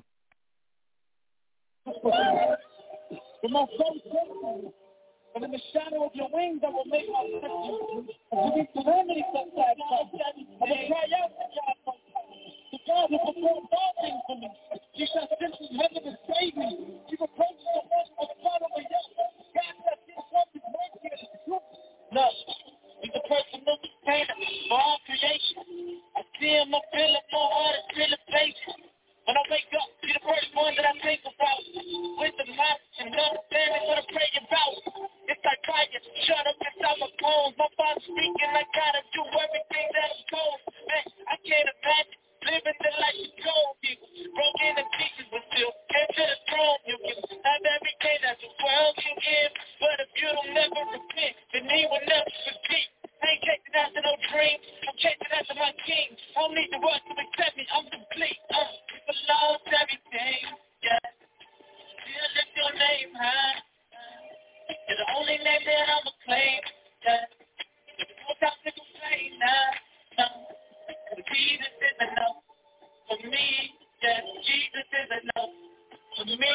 But in the shadow of your wings, I will make my refuge. To be calamity sometimes. I will cry out to God sometimes. To God who performs all things for me. He shall send from heaven to save me. He reproaches the one who was part of a yoke. God shall give forth his mercy and his truth. No. He's the person who sustainer for all creation. I see him, I feel him, my heart is still a patient. When I wake up, be the first one that I think about. With the knowledge and understanding what I pray about. It's like fire, shut up inside my bones. My father speaking, I gotta do everything that I'm told. Man, I can't imagine living the life you told me. Broken in pieces, but still came to the throne. You can have everything that the world can give. But if you don't never repent, then he will never repeat. I ain't chasing after no dream. I'm chasing after my king. I don't need the world to accept me. I'm complete. People lost everything. Yeah. Still lift your name high. You're the only name that I'ma claim. Yeah. No time to complain now. No. Jesus is enough for me. Yeah. Jesus is enough for me.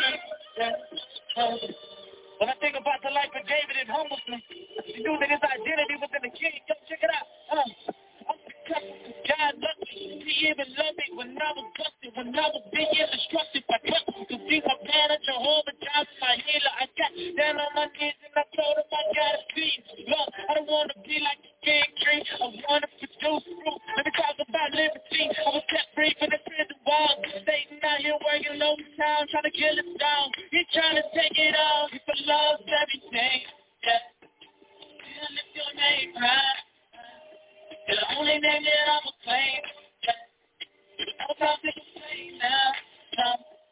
Yeah. When I think about the life of David, it humbles me. He knew that his identity was in the king. Yo, check it out. I'm successful. God loved me. He even loved me when I was busted, when I was being destructive. I trust him to be my manager, Jehovah Jireh, my healer. I got down on my knees and I told him I gotta please. Lord, I don't want to be like a fig tree. I want to produce fruit. Let me talk about liberty. I was kept free from the prison walls. Satan out here working overtime, trying to kill us down. He's trying to take it all. He lost everything. Yeah. Still lift your name high. You're the only name that I'ma claim. Yeah. No time to complain now. No.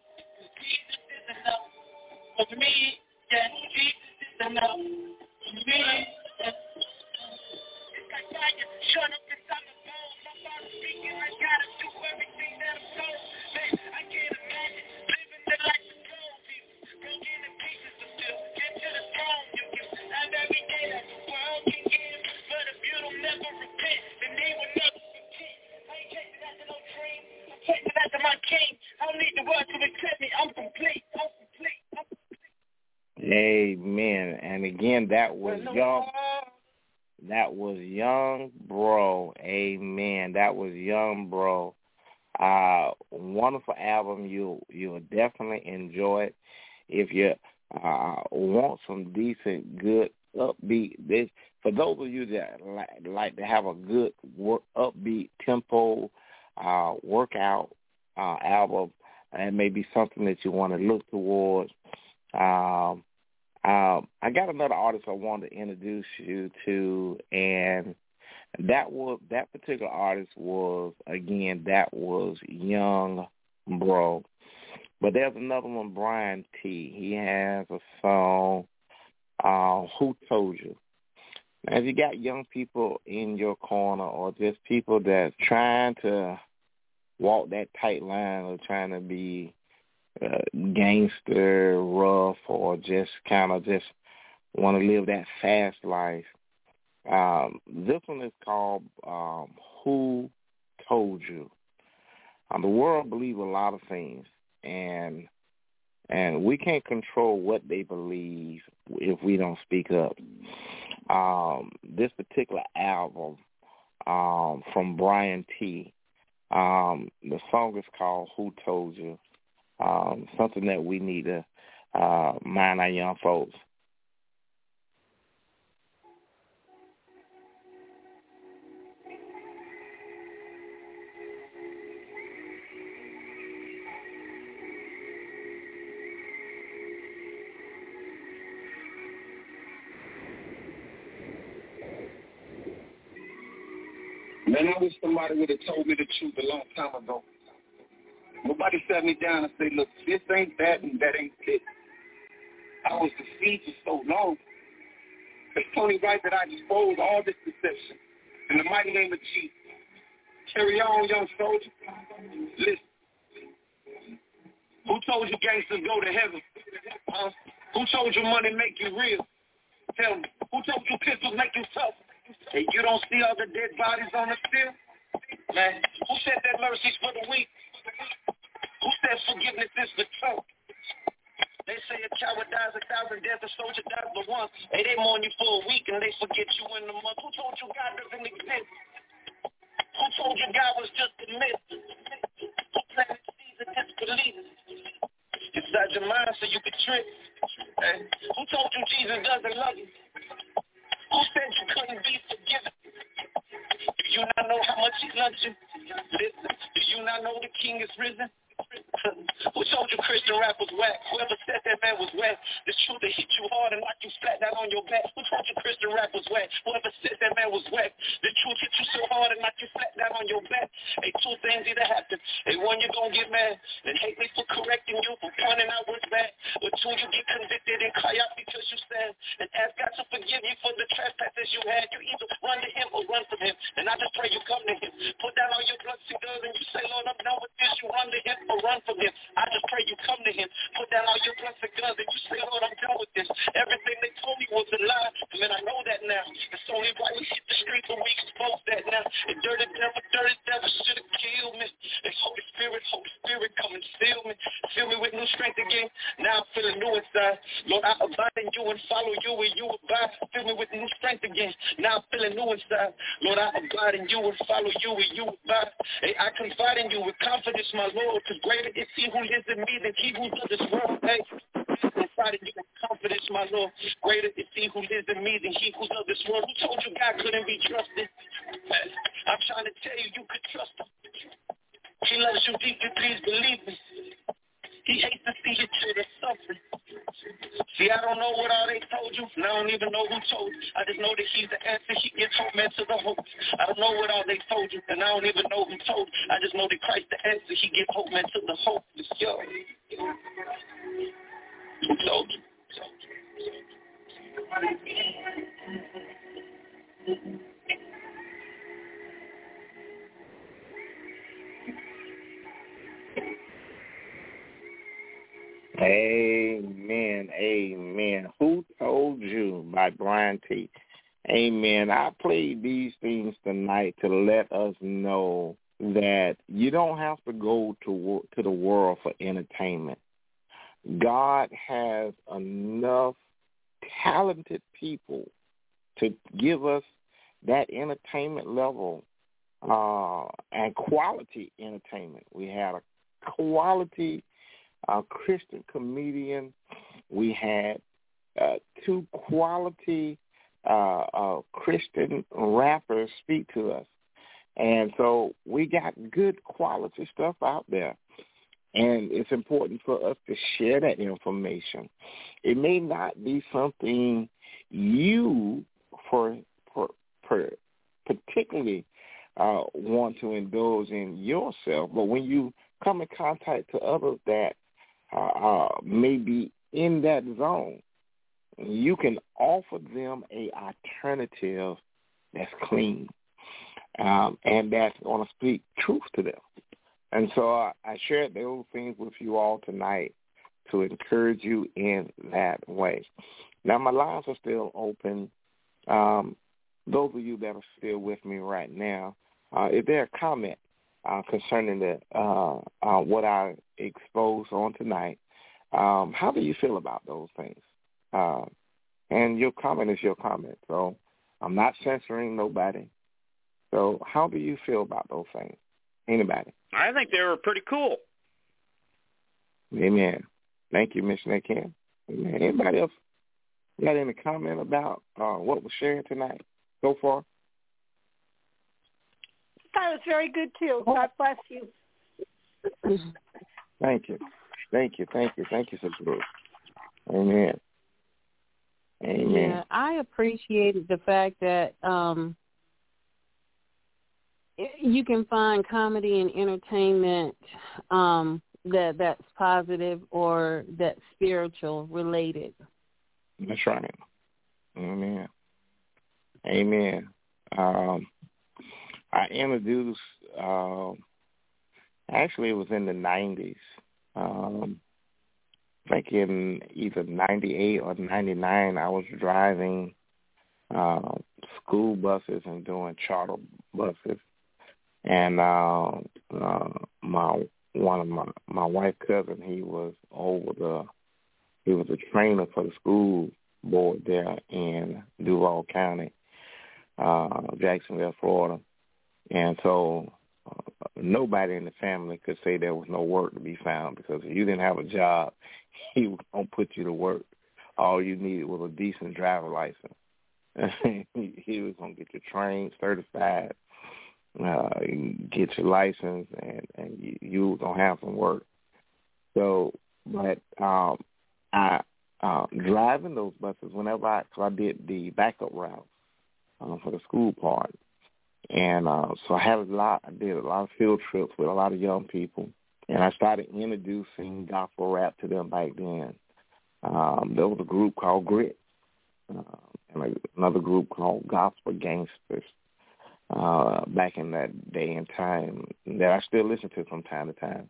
Jesus is enough for me. Yeah. Jesus is enough for me. Yeah. It's like fire. Shut up inside my bones. My father speaking. I gotta do everything that I'm told. Man, I can't imagine living the life of told people. Broken in pieces, but still get to the throne. You can have everything that the world can give. But if you don't never repent, then they will never repent. I ain't chasing after no dream. I'm chasing after my king. I don't need the world to accept me. I'm complete. I'm complete. I'm complete. Amen. And again, that was young. That was Young Bro. Amen. That was Young Bro. Wonderful album. You'll definitely enjoy it. If you want some decent, good, upbeat, this for those of you that like to have a good, upbeat tempo workout album, it may be something that you want to look towards. I got another artist I wanted to introduce you to, and that particular artist was Young Bro. But there's another one, Brian T. He has a song, Who Told You? Now, if you got young people in your corner or just people that's trying to walk that tight line or trying to be gangster, rough, or just kind of just want to live that fast life, this one is called Who Told You? The world believes a lot of things, and we can't control what they believe if we don't speak up. This particular album from Brian T., the song is called Who Told You? Something that we need to mind our young folks. Man, I wish somebody would have told me the truth a long time ago. Nobody sat me down and said, look, this ain't that and that ain't this. I was deceived for so long. It's only right that I expose all this deception in the mighty name of Jesus. Carry on, young soldier. Listen. Who told you gangsters go to heaven? Who told you money make you real? Tell me. Who told you pistols make you tough? Hey, you don't see all the dead bodies on the field? Man, who said that mercy's for the weak? Who said forgiveness is the truth? They say a coward dies 1,000 deaths, a soldier dies but once. Hey, they mourn you for a week and they forget you in a month. Who told you God doesn't exist? Who told you God was just a myth? Who planted seeds of disbelief inside your mind so you could trip? Hey, who told you Jesus doesn't love you? Who said you couldn't be forgiven? Do you not know how much he loves you? Listen, do you not know the King is risen? Who told you Christian rap was whack? Whoever said that man was whack, the truth that hit you hard and knock you flat down on your back. Who told you Christian rap was whack? Whoever said that man was whack, the truth hit you so hard and knock you flat down on your back. Hey, two things either happen. Hey, one, you're going to get mad and hate me for correcting you, for pointing out what's bad. Or two, you get convicted and cry out because you stand and ask God to forgive you for the trespasses you had. You either run to him or run from him. And I just pray you come to him. Put down all your blood cigars and you say, Lord, I'm done with this. You run to him or run from him. I just pray you come to him. Put down all your blood cigars and you say, Lord, I'm done with this. Everything they told me was a lie. I mean, I know that now. It's only why we hit the street when we expose that now. The dirty devil should have killed me. And Holy Spirit, come and fill me. Fill me with new strength again. Now I'm feeling new inside. Lord, I abide in you and follow you and you abide. Fill me with new strength again. Now I'm feeling new inside. Lord, I abide in you and follow you and you abide. Hey, I confide in you with confidence, my Lord, because greater is he who lives in me than he who does this world. Hey, I confide in you with confidence, my Lord. Greater is he who lives in me than he who does this world. Who told you God couldn't be trusted? Hey, I'm trying to tell you, you could trust him. He loves you deeply, please believe me. He hates to see your children suffering. See, I don't know what all they told you, and I don't even know who told you. I just know that he's the answer. He gives hope, man, to the hope. I don't know what all they told you, and I don't even know who told you. I just know that Christ the answer. He gives hope, man, to the hopeless. Yo. Who told you? Amen. Amen. Who Told You by Brian T. Amen. I played these things tonight to let us know that you don't have to go to the world for entertainment. God has enough talented people to give us that entertainment level and quality entertainment. We had a quality Christian comedian. We had two quality Christian rappers speak to us. And so we got good quality stuff out there. And it's important for us to share that information. It may not be something you particularly want to indulge in yourself, but when you come in contact to others that may be in that zone, you can offer them a alternative that's clean and that's going to speak truth to them. And so I shared those things with you all tonight to encourage you in that way. Now, my lines are still open. Those of you that are still with me right now, if there a comment concerning what I exposed on tonight, how do you feel about those things? And your comment is your comment. So I'm not censoring nobody. So how do you feel about those things? Anybody? I think they were pretty cool. Amen. Thank you, Missionary Ken. Amen. Anybody else got any comment about what was shared tonight so far? That was very good, too. God bless you. Thank you. Thank you. Thank you. Thank you, Sister Bruce. Amen. Amen. Yeah, I appreciated the fact that you can find comedy and entertainment that's positive or that's spiritual related. That's right. Amen. Amen. I introduced, actually it was in the 90s. I think in either 98 or 99, I was driving school buses and doing charter buses. And my wife's cousin, he was a trainer for the school board there in Duval County, Jacksonville, Florida. And so nobody in the family could say there was no work to be found, because if you didn't have a job, he was going to put you to work. All you needed was a decent driver license. He was going to get you trained, certified, get your license, and you were going to have some work. So, but I driving those buses whenever I did the backup route for the school part. And so I did a lot of field trips with a lot of young people, and I started introducing gospel rap to them back then. There was a group called Grit, and another group called Gospel Gangsters back in that day and time that I still listen to from time to time.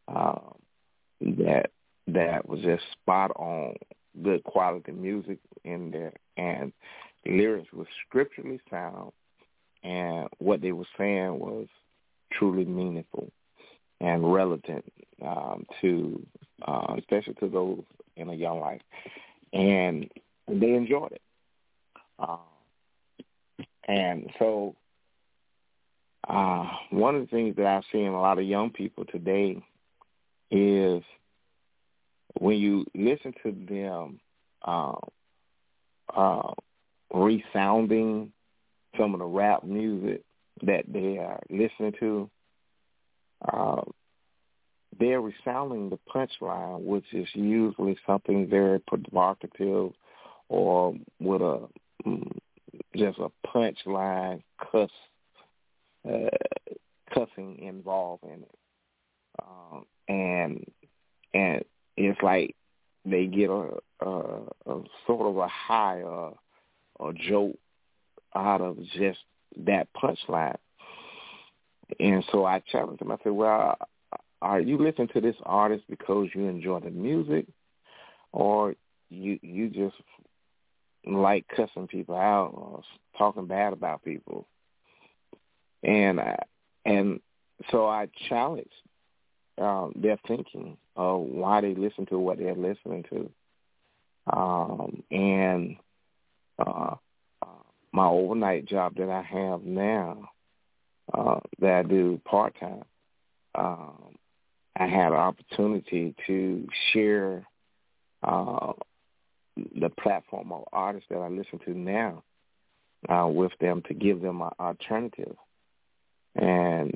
That was just spot on, good quality music in there, and the lyrics were scripturally sound. And what they were saying was truly meaningful and relevant to, especially to those in a young life. And they enjoyed it. And so one of the things that I see in a lot of young people today is when you listen to them resounding some of the rap music that they are listening to, they're resounding the punchline, which is usually something very provocative or with just a punchline cussing involved in it. And it's like they get a sort of a high or joke out of just that punchline. And so I challenged him. I said, well, are you listening to this artist because you enjoy the music, or you just like cussing people out or talking bad about people? And so I challenged their thinking of why they listen to what they're listening to. My overnight job that I have now, that I do part-time, I had an opportunity to share the platform of artists that I listen to now with them, to give them an alternative. And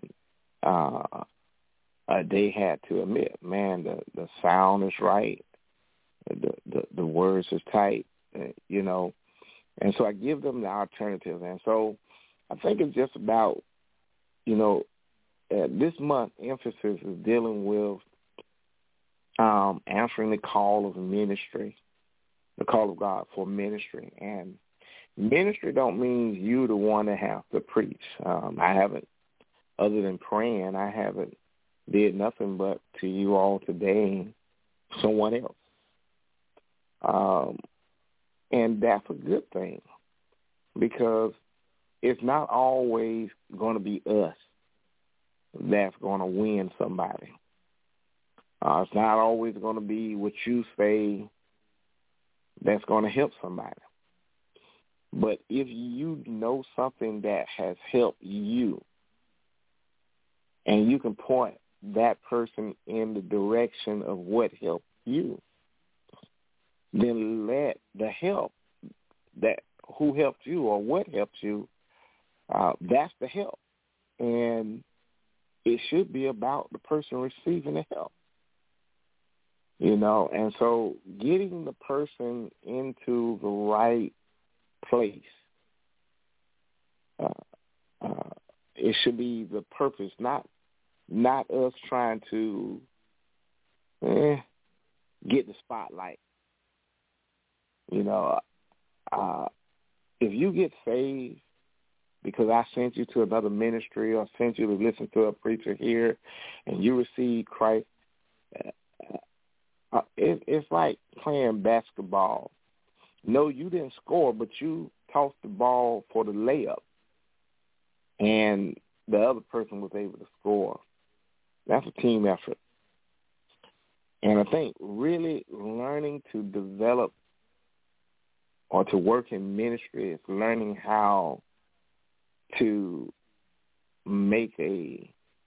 they had to admit, man, the sound is right, the words is tight, you know. And so I give them the alternative. And so I think it's just about, you know, this month emphasis is dealing with answering the call of ministry, the call of God for ministry. And ministry don't mean you the one that have to preach. I haven't, other than praying, I haven't did nothing but to you all today, someone else. And that's a good thing, because it's not always going to be us that's going to win somebody. It's not always going to be what you say that's going to help somebody. But if you know something that has helped you, and you can point that person in the direction of what helped you, then let the help, that who helped you or what helped you, that's the help. And it should be about the person receiving the help, you know. And so getting the person into the right place, it should be the purpose, not us trying to get the spotlight. You know, if you get saved because I sent you to another ministry or sent you to listen to a preacher here and you receive Christ, it's like playing basketball. No, you didn't score, but you tossed the ball for the layup and the other person was able to score. That's a team effort. And I think really learning to develop or to work in ministry is learning how to make a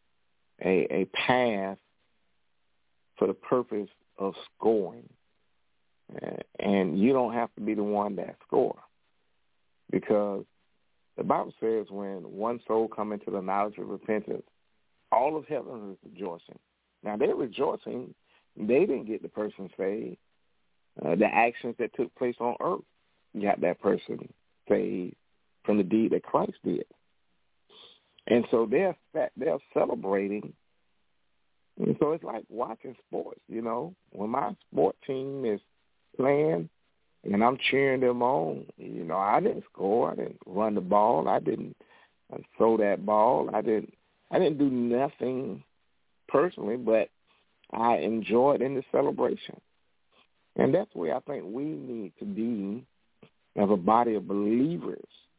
pass for the purpose of scoring. And you don't have to be the one that scores, because the Bible says when one soul comes into the knowledge of repentance, all of heaven is rejoicing. Now, they're rejoicing. They didn't get the person saved. The actions that took place on earth got that person saved from the deed that Christ did. And so they're celebrating. And so it's like watching sports, you know. When my sport team is playing and I'm cheering them on, you know, I didn't score. I didn't run the ball. I didn't throw that ball. I didn't do nothing personally, but I enjoyed in the celebration. And that's the way I think we need to be as a body of believers,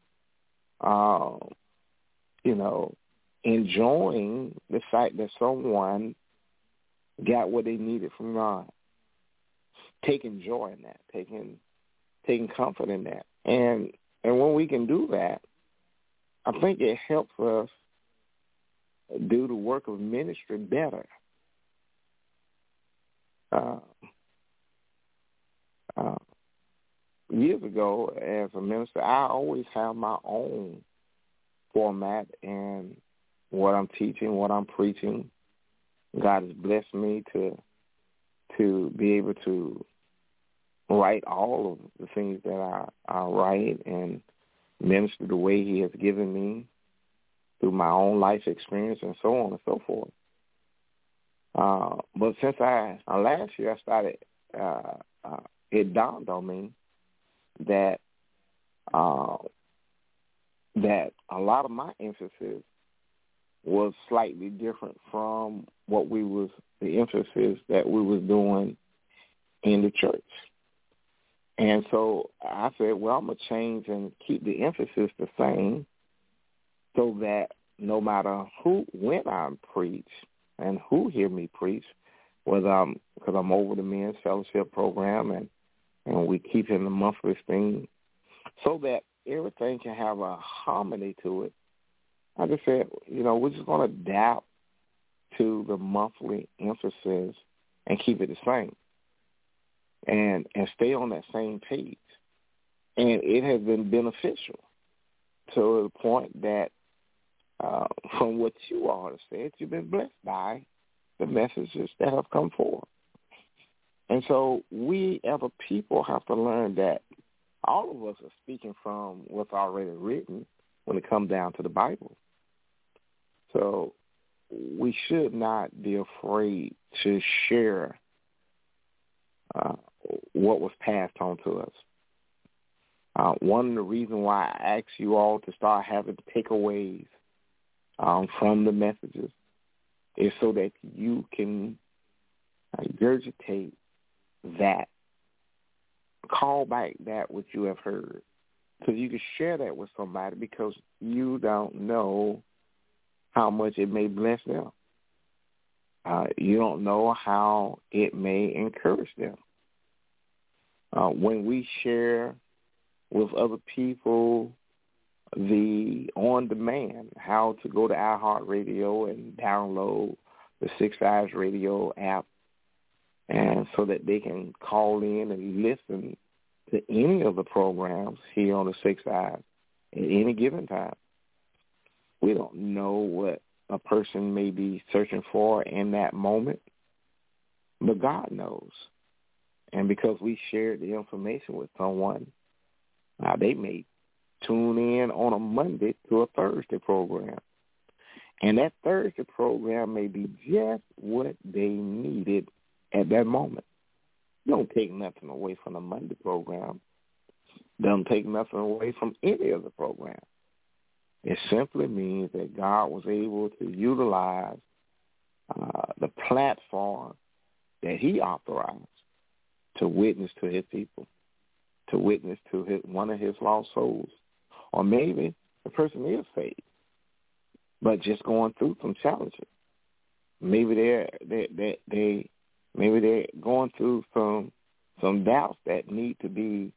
you know, enjoying the fact that someone got what they needed from God, taking joy in that, taking comfort in that. And when we can do that, I think it helps us do the work of ministry better. Years ago, as a minister, I always have my own format in what I'm teaching, what I'm preaching. God has blessed me to be able to write all of the things that I write and minister the way He has given me through my own life experience and so on and so forth. But since last year I started, it dawned on me that that a lot of my emphasis was slightly different from the emphasis that we was doing in the church. And so I said, well, I'm going to change and keep the emphasis the same so that no matter when I preach and who hear me preach, whether because I'm over the men's fellowship program and we keep in the monthly thing, so that everything can have a harmony to it. I just said, you know, we're just going to adapt to the monthly emphasis and keep it the same and stay on that same page. And it has been beneficial to the point that from what you all have said, you've been blessed by the messages that have come forward. And so we as a people have to learn that all of us are speaking from what's already written when it comes down to the Bible. So we should not be afraid to share what was passed on to us. One of the reasons why I asked you all to start having takeaways from the messages is so that you can regurgitate that, call back that which you have heard, so you can share that with somebody, because you don't know how much it may bless them. You don't know how it may encourage them. When we share with other people the on-demand, how to go to iHeartRadio and download the Six Eyes Radio app, and so that they can call in and listen to any of the programs here on the Six Eyes at any given time. We don't know what a person may be searching for in that moment, but God knows. And because we shared the information with someone, they may tune in on a Monday to a Thursday program. And that Thursday program may be just what they needed at that moment. Don't take nothing away from the Monday program. Don't take nothing away from any of the program. It simply means that God was able to utilize the platform that He authorized to witness to His people. to witness to one of his lost souls. Or maybe the person is saved, but just going through some challenges. Maybe they're going through some doubts that need to be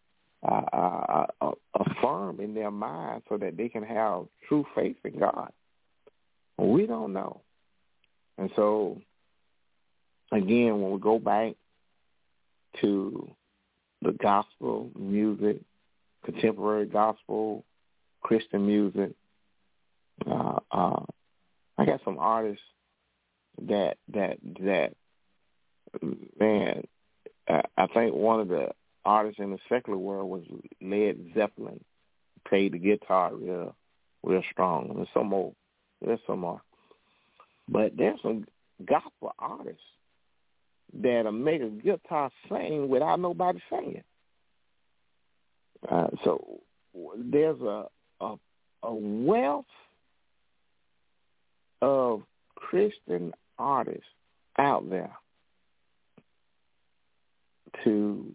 affirmed in their mind so that they can have true faith in God. We don't know. And so, again, when we go back to the gospel music, contemporary gospel, Christian music, I got some artists that man, I think one of the artists in the secular world was Led Zeppelin. Played the guitar real strong. There's some more. But there's some gospel artists that'll make a guitar sing without nobody singing. So there's a wealth of Christian artists out there to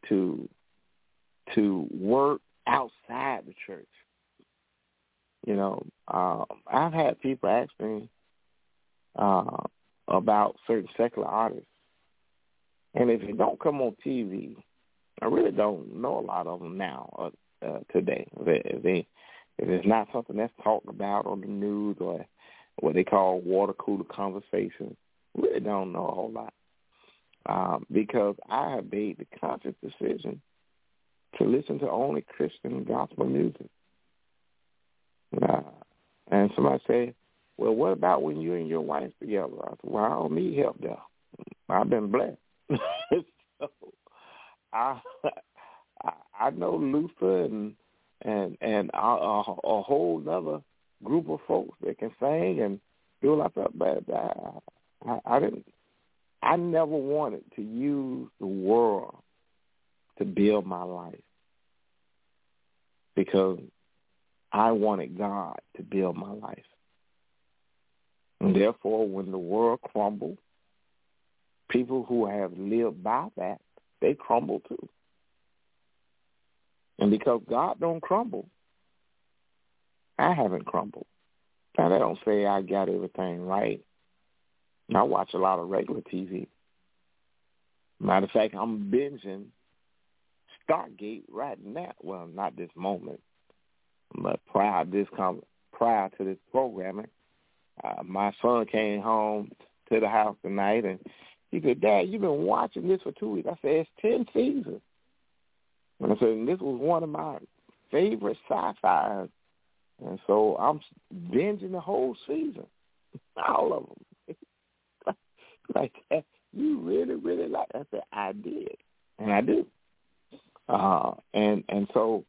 work outside the church. You know, I've had people ask me about certain secular artists, and if it don't come on TV, I really don't know a lot of them now today. If it's not something that's talked about on the news or what they call water cooler conversations, really don't know a whole lot. Because I have made the conscious decision to listen to only Christian gospel music. And somebody say, well, what about when you and your wife together? I said, well, I don't need help there. I've been blessed. So I know Luther and a whole other group of folks that can sing and do a lot of stuff, but I never wanted to use the world to build my life because I wanted God to build my life. And therefore, when the world crumbled, people who have lived by that, they crumble too. And because God don't crumble, I haven't crumbled. Now, that don't say I got everything right. I watch a lot of regular TV. Matter of fact, I'm binging Stargate right now. Well, not this moment, but prior to this programming, my son came home to the house tonight, and he said, Dad, you've been watching this for 2 weeks. I said, it's 10 seasons. And I said, this was one of my favorite sci-fi. And so I'm binging the whole season, all of them. Like that. You really, really like that? I said, I did, and I do. And so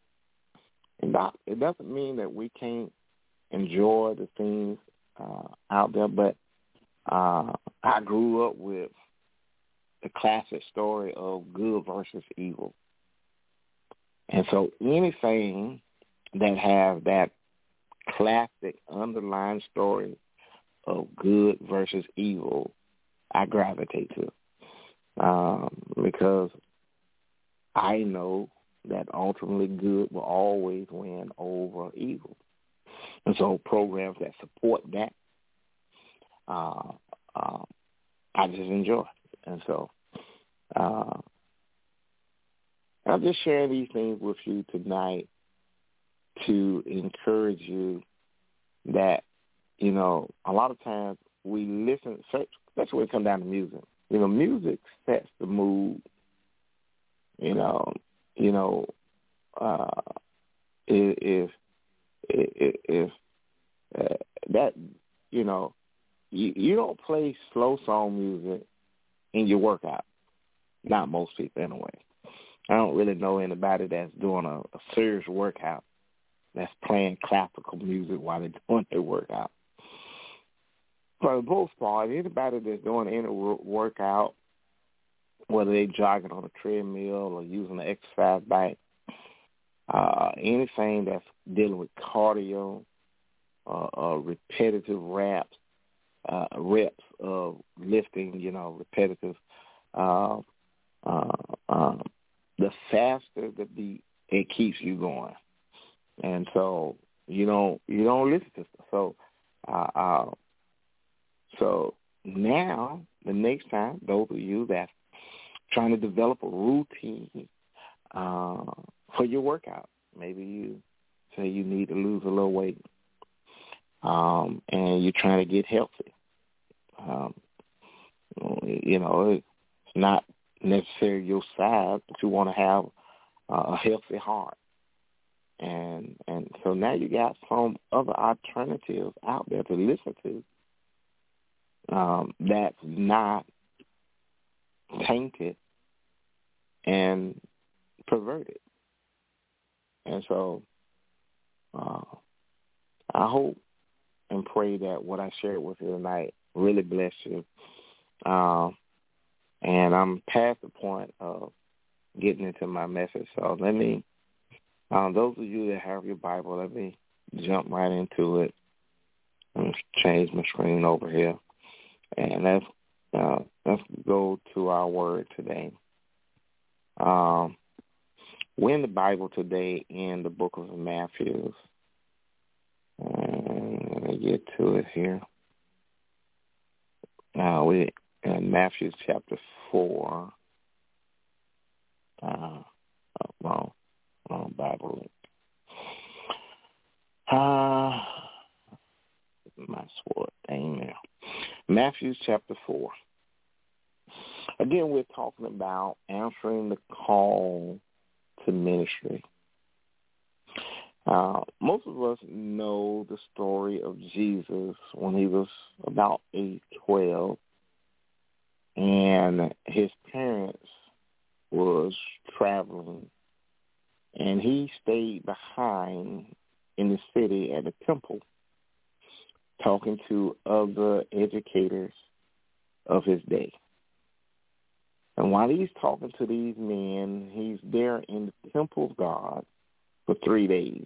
it doesn't mean that we can't enjoy the things out there, but I grew up with the classic story of good versus evil. And so anything that have that classic underlying story of good versus evil, I gravitate to. Because I know that ultimately good will always win over evil. And so programs that support that, I just enjoy. And so I'll just share these things with you tonight to encourage you that, you know, a lot of times we listen, that's where it comes down to music. You know, music sets the mood. If that, you know, you don't play slow song music in your workout. Not most people, anyway. I don't really know anybody that's doing a serious workout that's playing classical music while they're doing their workout. For the most part, anybody that's doing any workout, whether they're jogging on a treadmill or using an exercise bike, anything that's dealing with cardio, repetitive reps of lifting, you know, repetitive the faster the beat it keeps you going. And so you don't listen to stuff. So now the next time, those of you that's trying to develop a routine for your workout, maybe you say you need to lose a little weight, and you're trying to get healthy. It's not necessarily your size, but you want to have a healthy heart. And so now you got some other alternatives out there to listen to that's not tainted and perverted. And so I hope and pray that what I shared with you tonight really bless you. And I'm past the point of getting into my message. So let me, those of you that have your Bible, let me jump right into it. Let's change my screen over here. And let's go to our word today. We're in the Bible today in the book of Matthew. Let me get to it here. We're in Matthew chapter 4. Wrong Bible. My sword. Amen. Matthew chapter 4. Again, we're talking about answering the call to ministry. Most of us know the story of Jesus when he was about age 12, and his parents was traveling, and he stayed behind in the city at the temple, talking to other educators of his day. And while he's talking to these men, he's there in the temple of God for 3 days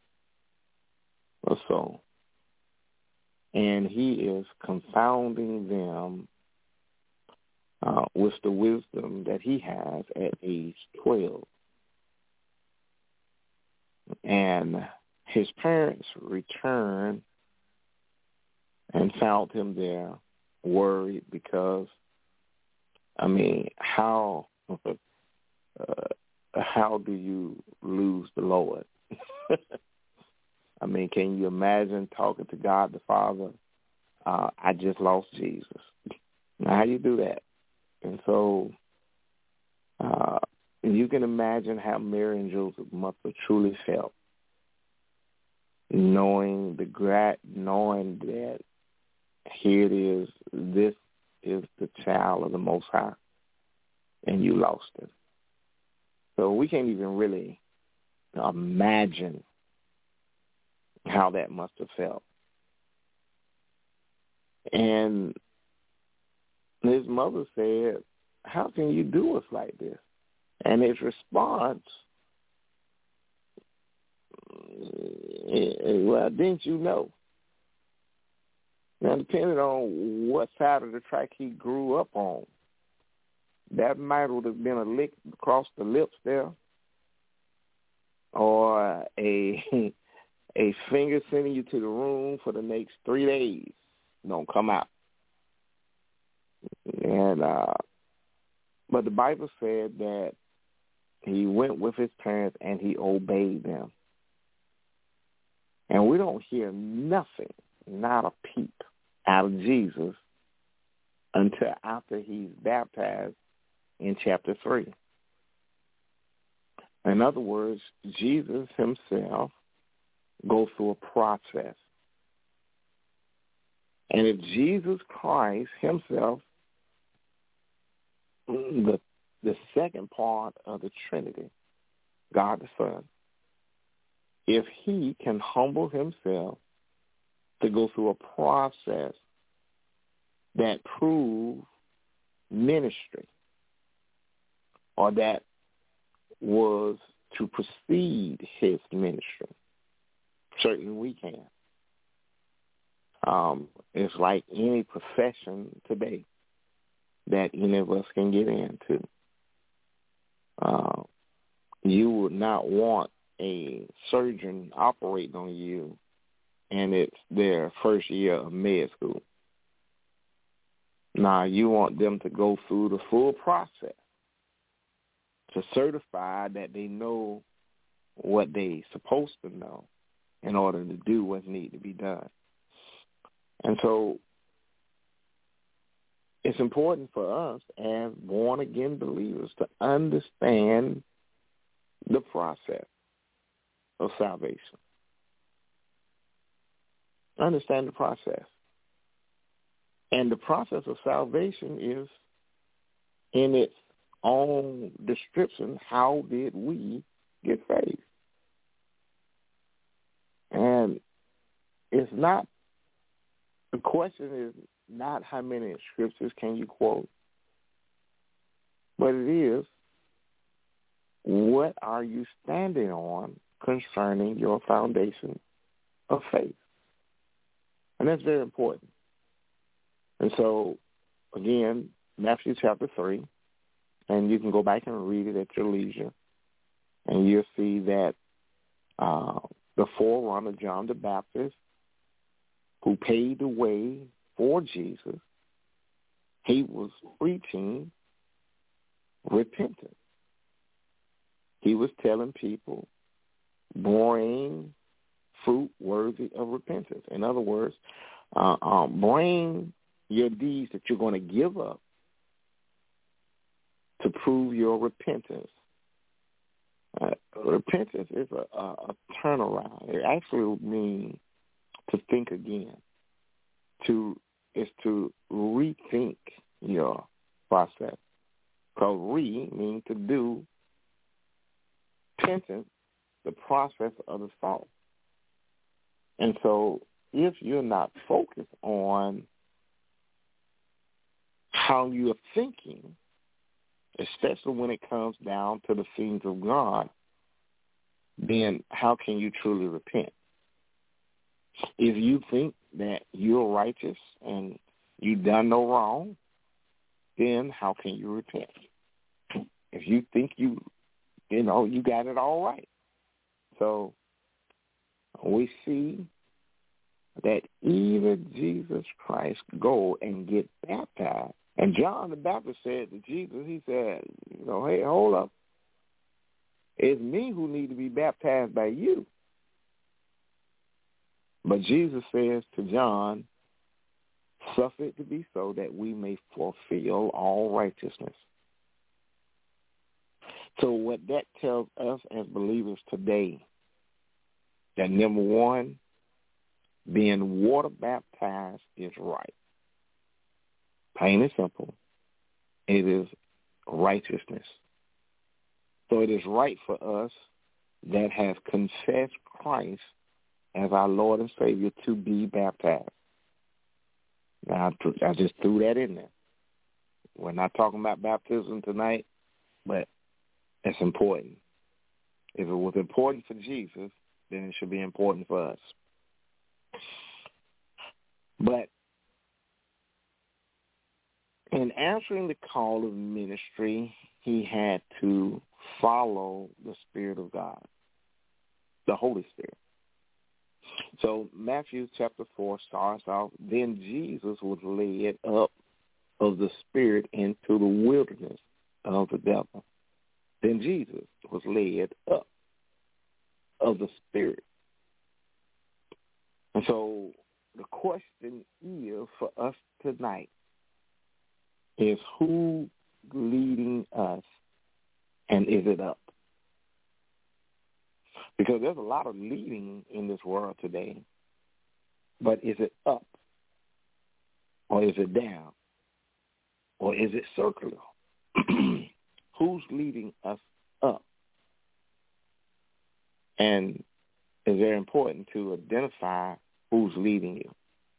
or so. And he is confounding them with the wisdom that he has at age 12. And his parents returned and found him there worried because, how do you lose the Lord? Can you imagine talking to God the Father? I just lost Jesus. Now, how do you do that? And so you can imagine how Mary and Joseph must have truly felt, knowing that here it is, this is the child of the Most High, and you lost it. So we can't even really imagine how that must have felt. And his mother said, "How can you do us like this?" And his response, "Well, didn't you know?" Now, depending on what side of the track he grew up on, that might would have been a lick across the lips there, or a finger sending you to the room for the next 3 days. Don't come out. And but the Bible said that he went with his parents and he obeyed them. And we don't hear nothing, not a peep, out of Jesus until after he's baptized in chapter 3. In other words, Jesus himself goes through a process. And if Jesus Christ himself, the second part of the Trinity, God the Son, if he can humble himself to go through a process that proves ministry, or that was to precede his ministry, certainly we can. It's like any profession today that any of us can get into. You would not want a surgeon operating on you and it's their first year of med school. Now, you want them to go through the full process to certify that they know what they're supposed to know in order to do what needs to be done. And so it's important for us as born-again believers to understand the process of salvation. Understand the process. And the process of salvation is, in its own description, how did we get saved? And it's not, the question is not how many scriptures can you quote, but it is, what are you standing on concerning your foundation of faith? And that's very important. And so, again, Matthew chapter 3, and you can go back and read it at your leisure, and you'll see that the forerunner, John the Baptist, who paved the way for Jesus, he was preaching repentance. He was telling people, bring fruit worthy of repentance. In other words, bring your deeds that you're going to give up to prove your repentance. Repentance is a turnaround. It actually means to think again. Is to rethink your process. Because means to do. Repentance, the process of the thought. And so if you're not focused on how you're thinking, especially when it comes down to the things of God, then how can you truly repent? If you think that you're righteous and you've done no wrong, then how can you repent? If you think you got it all right. So we see that even Jesus Christ go and get baptized. And John the Baptist said to Jesus, he said, hey, hold up. It's me who need to be baptized by you. But Jesus says to John, suffer it to be so that we may fulfill all righteousness. So what that tells us as believers today, that number one, being water baptized is right. Plain and simple. It is righteousness. So it is right for us that have confessed Christ as our Lord and Savior to be baptized. Now, I just threw that in there. We're not talking about baptism tonight, but it's important. If it was important for Jesus, then it should be important for us. But in answering the call of ministry, he had to follow the Spirit of God, the Holy Spirit. So Matthew chapter 4 starts off, then Jesus was led up of the Spirit into the wilderness of the devil. Then Jesus was led up of the Spirit. And so the question is for us tonight is, who leading us, and is it up? Because there's a lot of leading in this world today, but is it up, or is it down, or is it circular? Who's leading us up? And it's very important to identify who's leading you.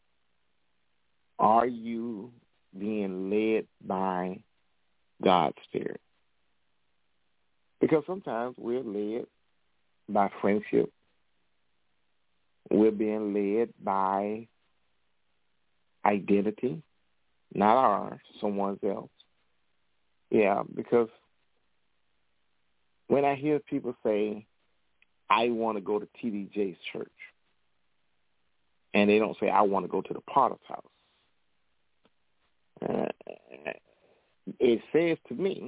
Are you being led by God's Spirit? Because sometimes we're led by friendship. We're being led by identity, not ours, someone else. Yeah, because when I hear people say, I want to go to T.D. Jakes' church, and they don't say, I want to go to the Potter's house, it says to me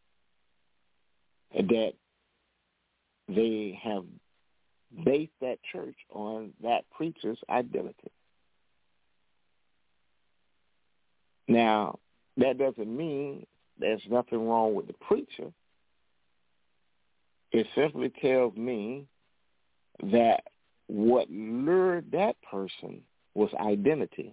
that they have based that church on that preacher's identity. Now, that doesn't mean there's nothing wrong with the preacher. It simply tells me that what lured that person was identity.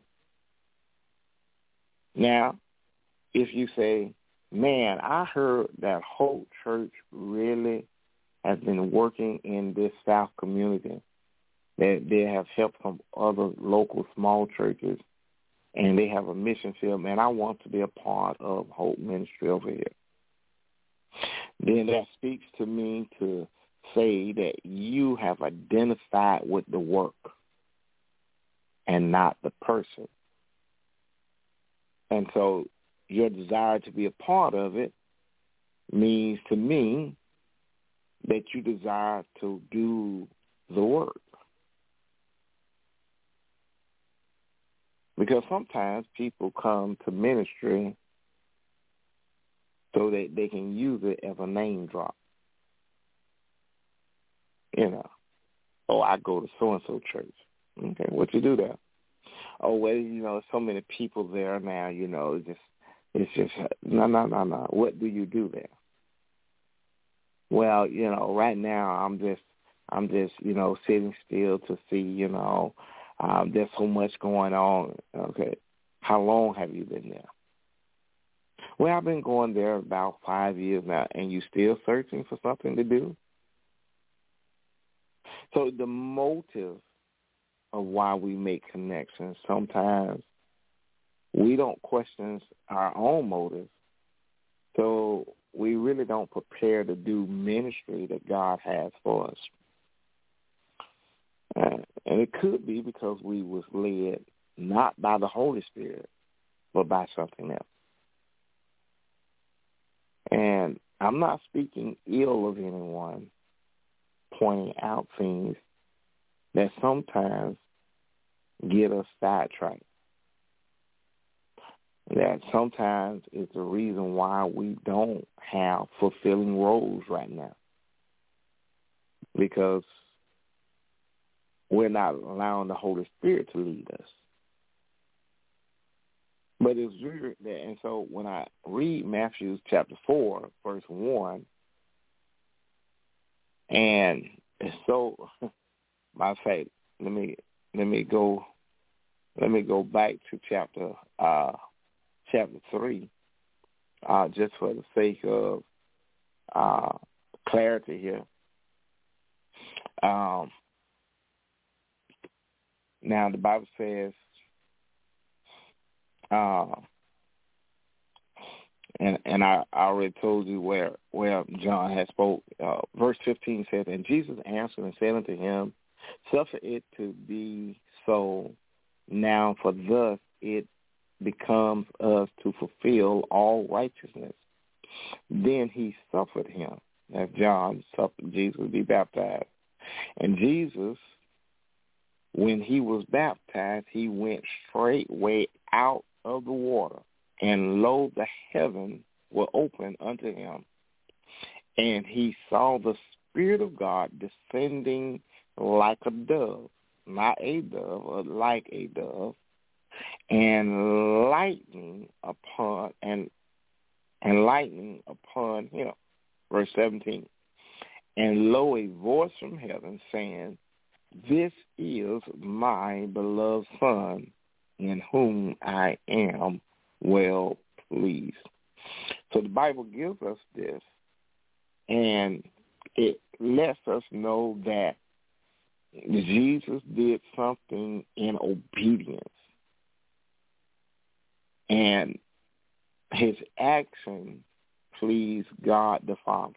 Now, if you say, man, I heard that Hope Church really has been working in this South community, that they have help from other local small churches, and they have a mission field, man, I want to be a part of Hope Ministry over here. Then that speaks to me to say that you have identified with the work and not the person. And so your desire to be a part of it means to me that you desire to do the work. Because sometimes people come to ministry so that they can use it as a name drop. You know, oh, I go to so-and-so church. Okay, what you do there? Oh, well, you know, so many people there now, you know, it's just, no. What do you do there? Well, you know, right now I'm just, you know, sitting still to see, you know, there's so much going on. Okay, how long have you been there? Well, I've been going there about 5 years now, and you still searching for something to do? So the motive of why we make connections, sometimes we don't question our own motives, so we really don't prepare to do ministry that God has for us. And it could be because we was led not by the Holy Spirit, but by something else. And I'm not speaking ill of anyone, pointing out things that sometimes get us sidetracked. That sometimes is the reason why we don't have fulfilling roles right now. Because we're not allowing the Holy Spirit to lead us. But it's weird that, and so when I read Matthew chapter 4, verse 1, and it's so, my faith, let me go back to chapter 3, just for the sake of clarity here. Now the Bible says, and I already told you where John has spoke. Verse 15 says, and Jesus answered and said unto him, suffer it to be so now, for thus it becomes us to fulfill all righteousness. Then he suffered him, as John suffered Jesus to be baptized. And Jesus, when he was baptized, he went straightway out of the water, and lo, the heaven were opened unto him. And he saw the Spirit of God descending like a dove, not a dove, but like a dove, and lightning upon him. Verse 17. And lo, a voice from heaven saying, this is my beloved Son, in whom I am well pleased. So the Bible gives us this, and it lets us know that Jesus did something in obedience, and his action pleased God the Father.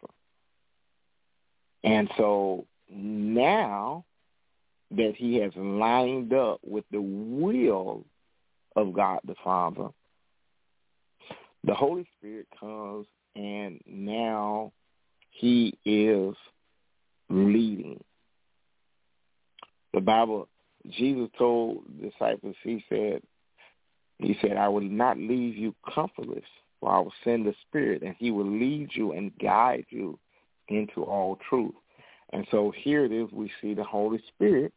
And so now that he has lined up with the will of God the Father, the Holy Spirit comes and now he is leading. The Bible, Jesus told the disciples, he said, I will not leave you comfortless, for I will send the Spirit, and he will lead you and guide you into all truth. And so here it is, we see the Holy Spirit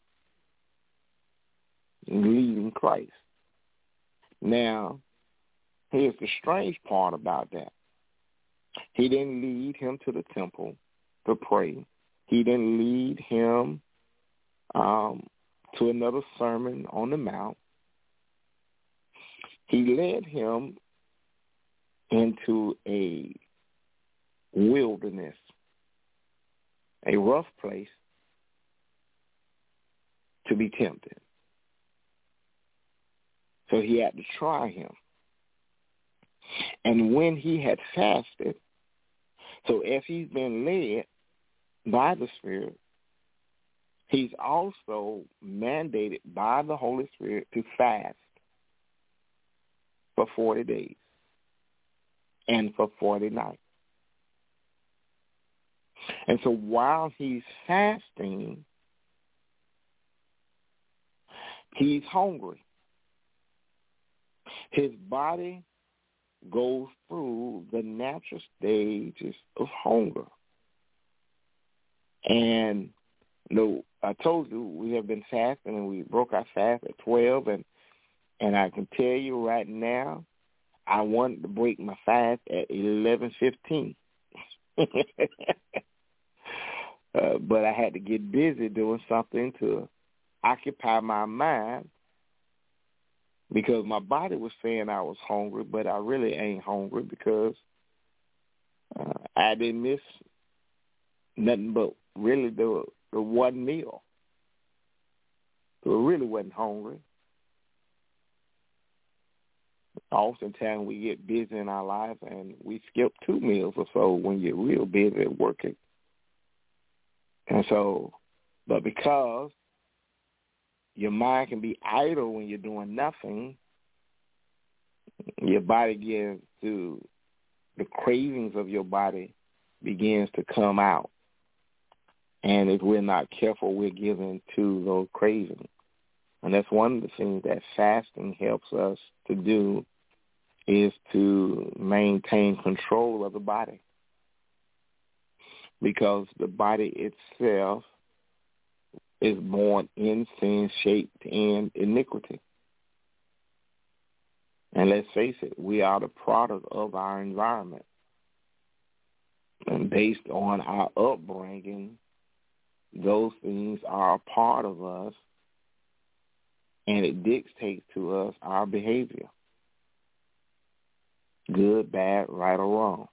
leading Christ. Now, here's the strange part about that. He didn't lead him to the temple to pray. He didn't lead him to another sermon on the mount. He led him into a wilderness, a rough place to be tempted. So he had to try him. And when he had fasted, so as he's been led by the Spirit, he's also mandated by the Holy Spirit to fast for 40 days and for 40 nights. And so while he's fasting, he's hungry. His body goes through the natural stages of hunger. And I told you we have been fasting, and we broke our fast at 12, and I can tell you right now, I wanted to break my fast at 11:15. But I had to get busy doing something to occupy my mind, because my body was saying I was hungry, but I really ain't hungry, because I didn't miss nothing but really the one meal. So I really wasn't hungry. Oftentimes we get busy in our life and we skip 2 meals or so when you're real busy at working. And so, but because your mind can be idle when you're doing nothing, your body gives to the cravings of your body begins to come out. And if we're not careful, we're given to those cravings. And that's one of the things that fasting helps us to do, is to maintain control of the body. Because the body itself is born in sin, shaped in iniquity. And let's face it, we are the product of our environment. And based on our upbringing, those things are a part of us, and it dictates to us our behavior, good, bad, right, or wrong.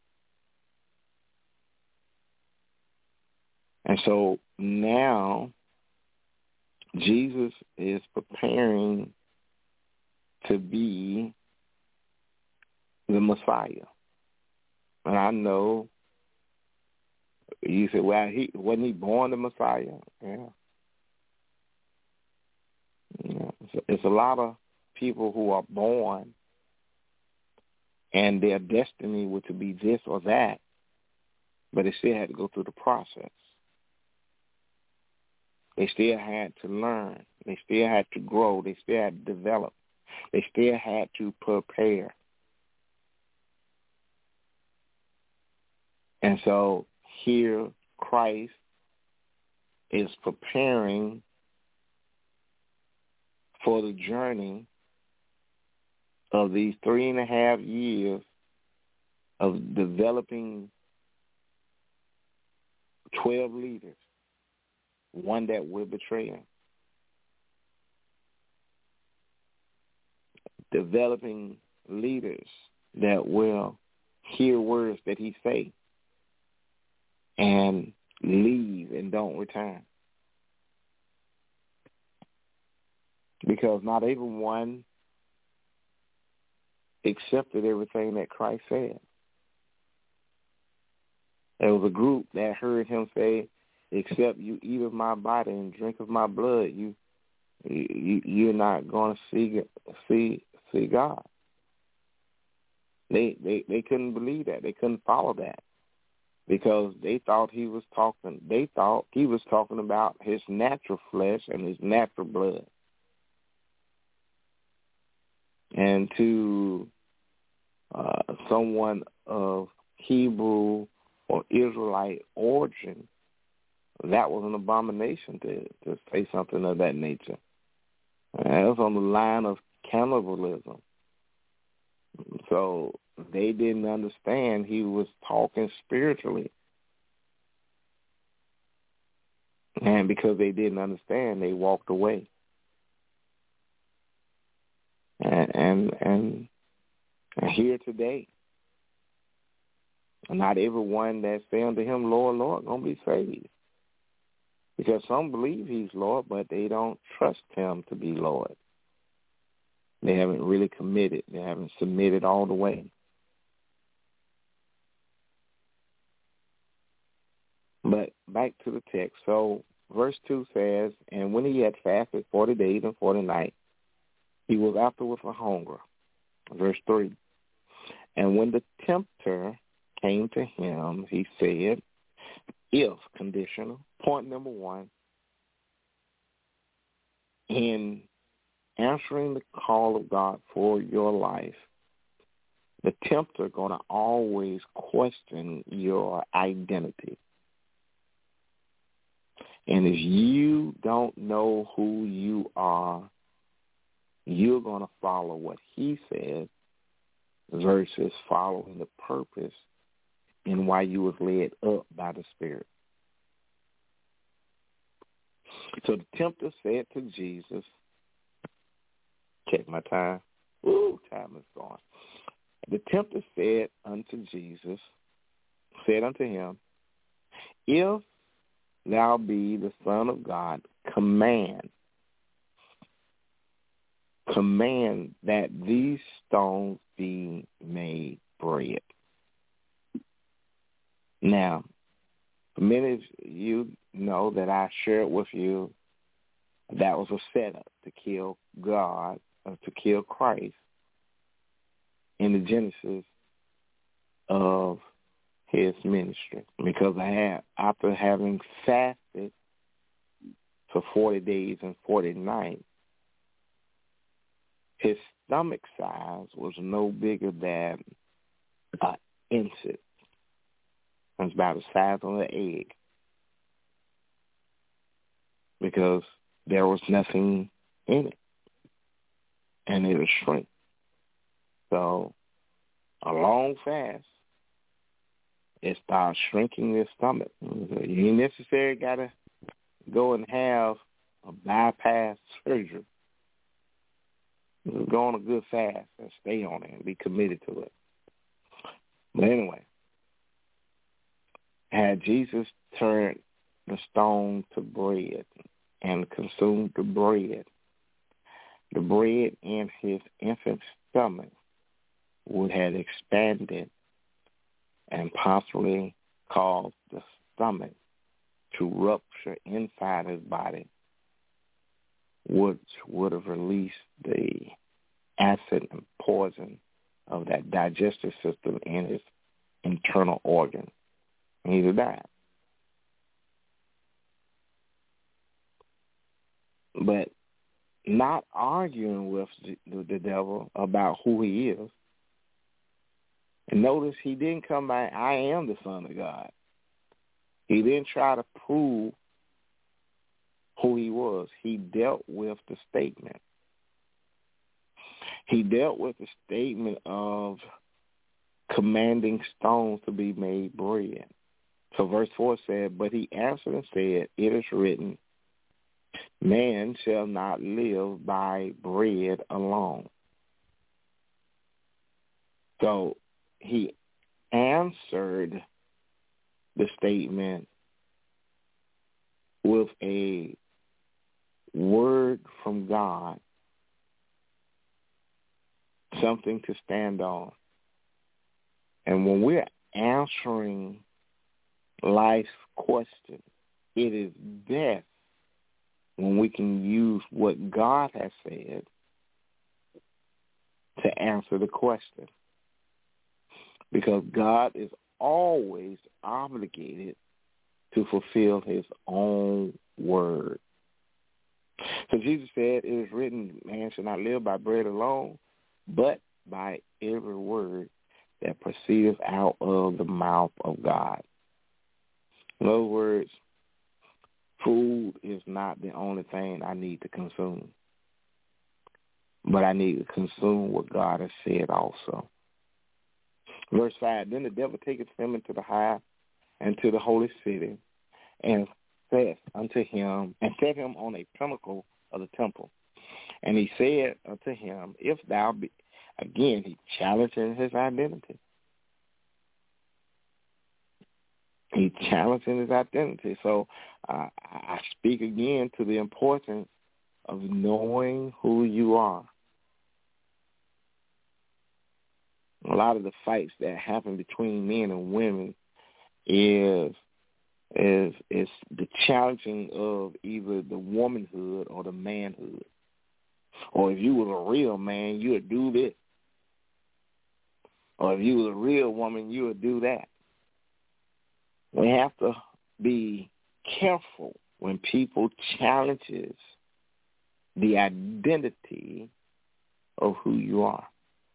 And so now Jesus is preparing to be the Messiah. And I know you said, well, wasn't he born the Messiah? Yeah. It's a lot of people who are born and their destiny was to be this or that, but they still had to go through the process. They still had to learn. They still had to grow. They still had to develop. They still had to prepare. And so here Christ is preparing for the journey of these 3.5 years of developing 12 leaders, one that will betray him. Developing leaders that will hear words that he say and leave and don't return. Because not everyone accepted everything that Christ said. There was a group that heard him say, except you eat of my body and drink of my blood, you're not going to see God. They couldn't believe that. They couldn't follow that. because they thought he was talking about his natural flesh and his natural blood. And to someone of Hebrew or Israelite origin, that was an abomination to say something of that nature. And it was on the line of cannibalism. So they didn't understand he was talking spiritually. And because they didn't understand, they walked away. And here today, not everyone that say unto him, Lord, Lord, going to be saved. Because some believe he's Lord, but they don't trust him to be Lord. They haven't really committed. They haven't submitted all the way. But back to the text. So verse 2 says, and when he had fasted 40 days and 40 nights, he was afterward for hunger. Verse 3, and when the tempter came to him, he said, if, conditional, point number 1, in answering the call of God for your life, the tempter going to always question your identity. And if you don't know who you are, you're going to follow what he says versus following the purpose and why you was led up by the Spirit. So the tempter said to Jesus, check my time. Ooh, time is gone. The tempter said unto him, if thou be the Son of God, command that these stones be made bread. Now, many of you know that I shared with you that was a setup to kill God, to kill Christ in the genesis of his ministry. Because after having fasted for 40 days and 40 nights, his stomach size was no bigger than an insect. It's about the size of an egg. Because there was nothing in it. And it would shrink. So a long fast, it starts shrinking your stomach. You ain't necessarily got to go and have a bypass surgery. Go on a good fast and stay on it and be committed to it. But anyway, had Jesus turned the stone to bread and consumed the bread in his infant stomach would have expanded and possibly caused the stomach to rupture inside his body, which would have released the acid and poison of that digestive system in his internal organ. And he'd have died. But not arguing with the devil about who he is. And notice he didn't come by, I am the Son of God. He didn't try to prove who he was. He dealt with the statement. He dealt with the statement of commanding stones to be made bread. So verse 4 said, but he answered and said, it is written, man shall not live by bread alone. So he answered the statement with a word from God, something to stand on. And when we're answering life's question, it is best when we can use what God has said to answer the question. Because God is always obligated to fulfill his own word. So Jesus said, it is written, man shall not live by bread alone, but by every word that proceedeth out of the mouth of God. In other words, food is not the only thing I need to consume, but I need to consume what God has said also. Verse 5, then the devil taketh him into the high and to the holy city, and set unto him, and set him on a pinnacle of the temple. And he said unto him, if thou be, again, he challenging his identity. He challenging his identity. So I speak again to the importance of knowing who you are. A lot of the fights that happen between men and women is the challenging of either the womanhood or the manhood. Or if you was a real man, you would do this. Or if you was a real woman, you would do that. We have to be careful when people challenges the identity of who you are.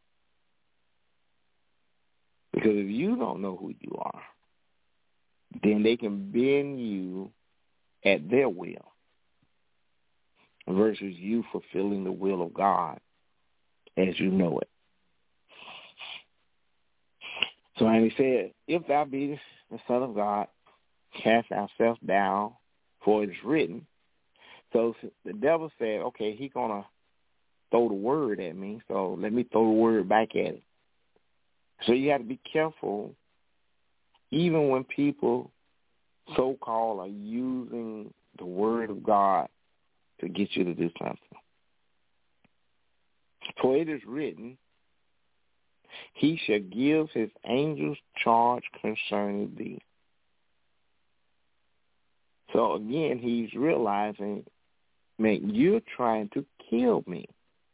Because if you don't know who you are, then they can bend you at their will versus you fulfilling the will of God as you know it. So and he said, if thou be the Son of God, cast thyself down, for it is written. So the devil said, okay, he's going to throw the word at me, so let me throw the word back at him. So you have to be careful, even when people so-called are using the word of God to get you to do something. For it is written, he shall give his angels charge concerning thee. So again, he's realizing, man, you're trying to kill me.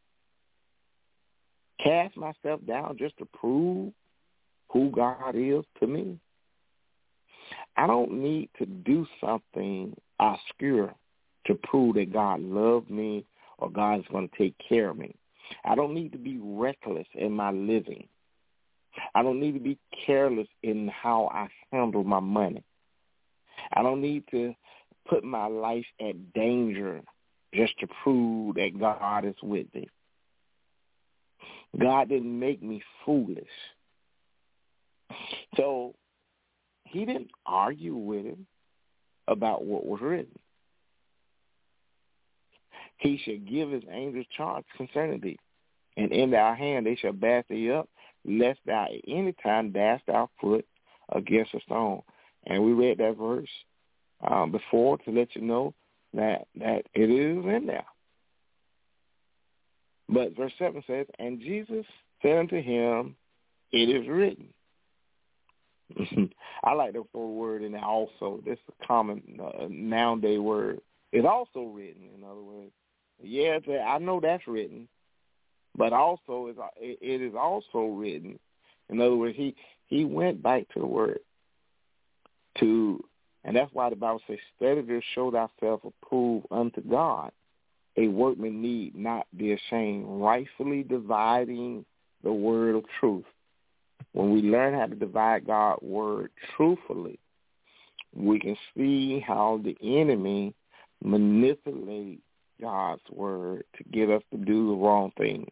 Cast myself down just to prove who God is to me. I don't need to do something obscure to prove that God loves me or God is going to take care of me. I don't need to be reckless in my living. I don't need to be careless in how I handle my money. I don't need to put my life at danger just to prove that God is with me. God didn't make me foolish. So he didn't argue with him about what was written. He shall give his angels charge concerning thee, and in thy hand they shall bear thee up, lest thou at any time dash thy foot against a stone. And we read that verse before to let you know that it is in there. But verse 7 says, and Jesus said unto him, it is written. I like to throw a word in there also. This is a common noun-day word. It's also written, in other words. Yeah, I know that's written, but also it is also written. In other words, he went back to the word. And that's why the Bible says, study to show thyself approved unto God. A workman need not be ashamed, rightfully dividing the word of truth. When we learn how to divide God's word truthfully, we can see how the enemy manipulates God's word to get us to do the wrong things.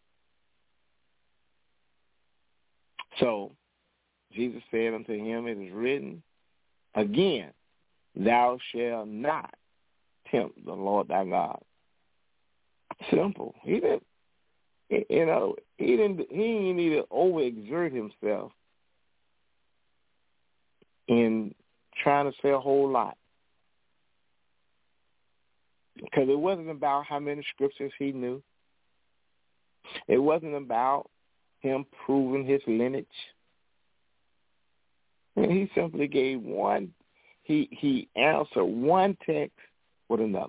So Jesus said unto him, it is written, again, thou shalt not tempt the Lord thy God. Simple. He didn't need to overexert himself in trying to say a whole lot. Because it wasn't about how many scriptures he knew. It wasn't about him proving his lineage. And he simply gave one, he answered one text with another.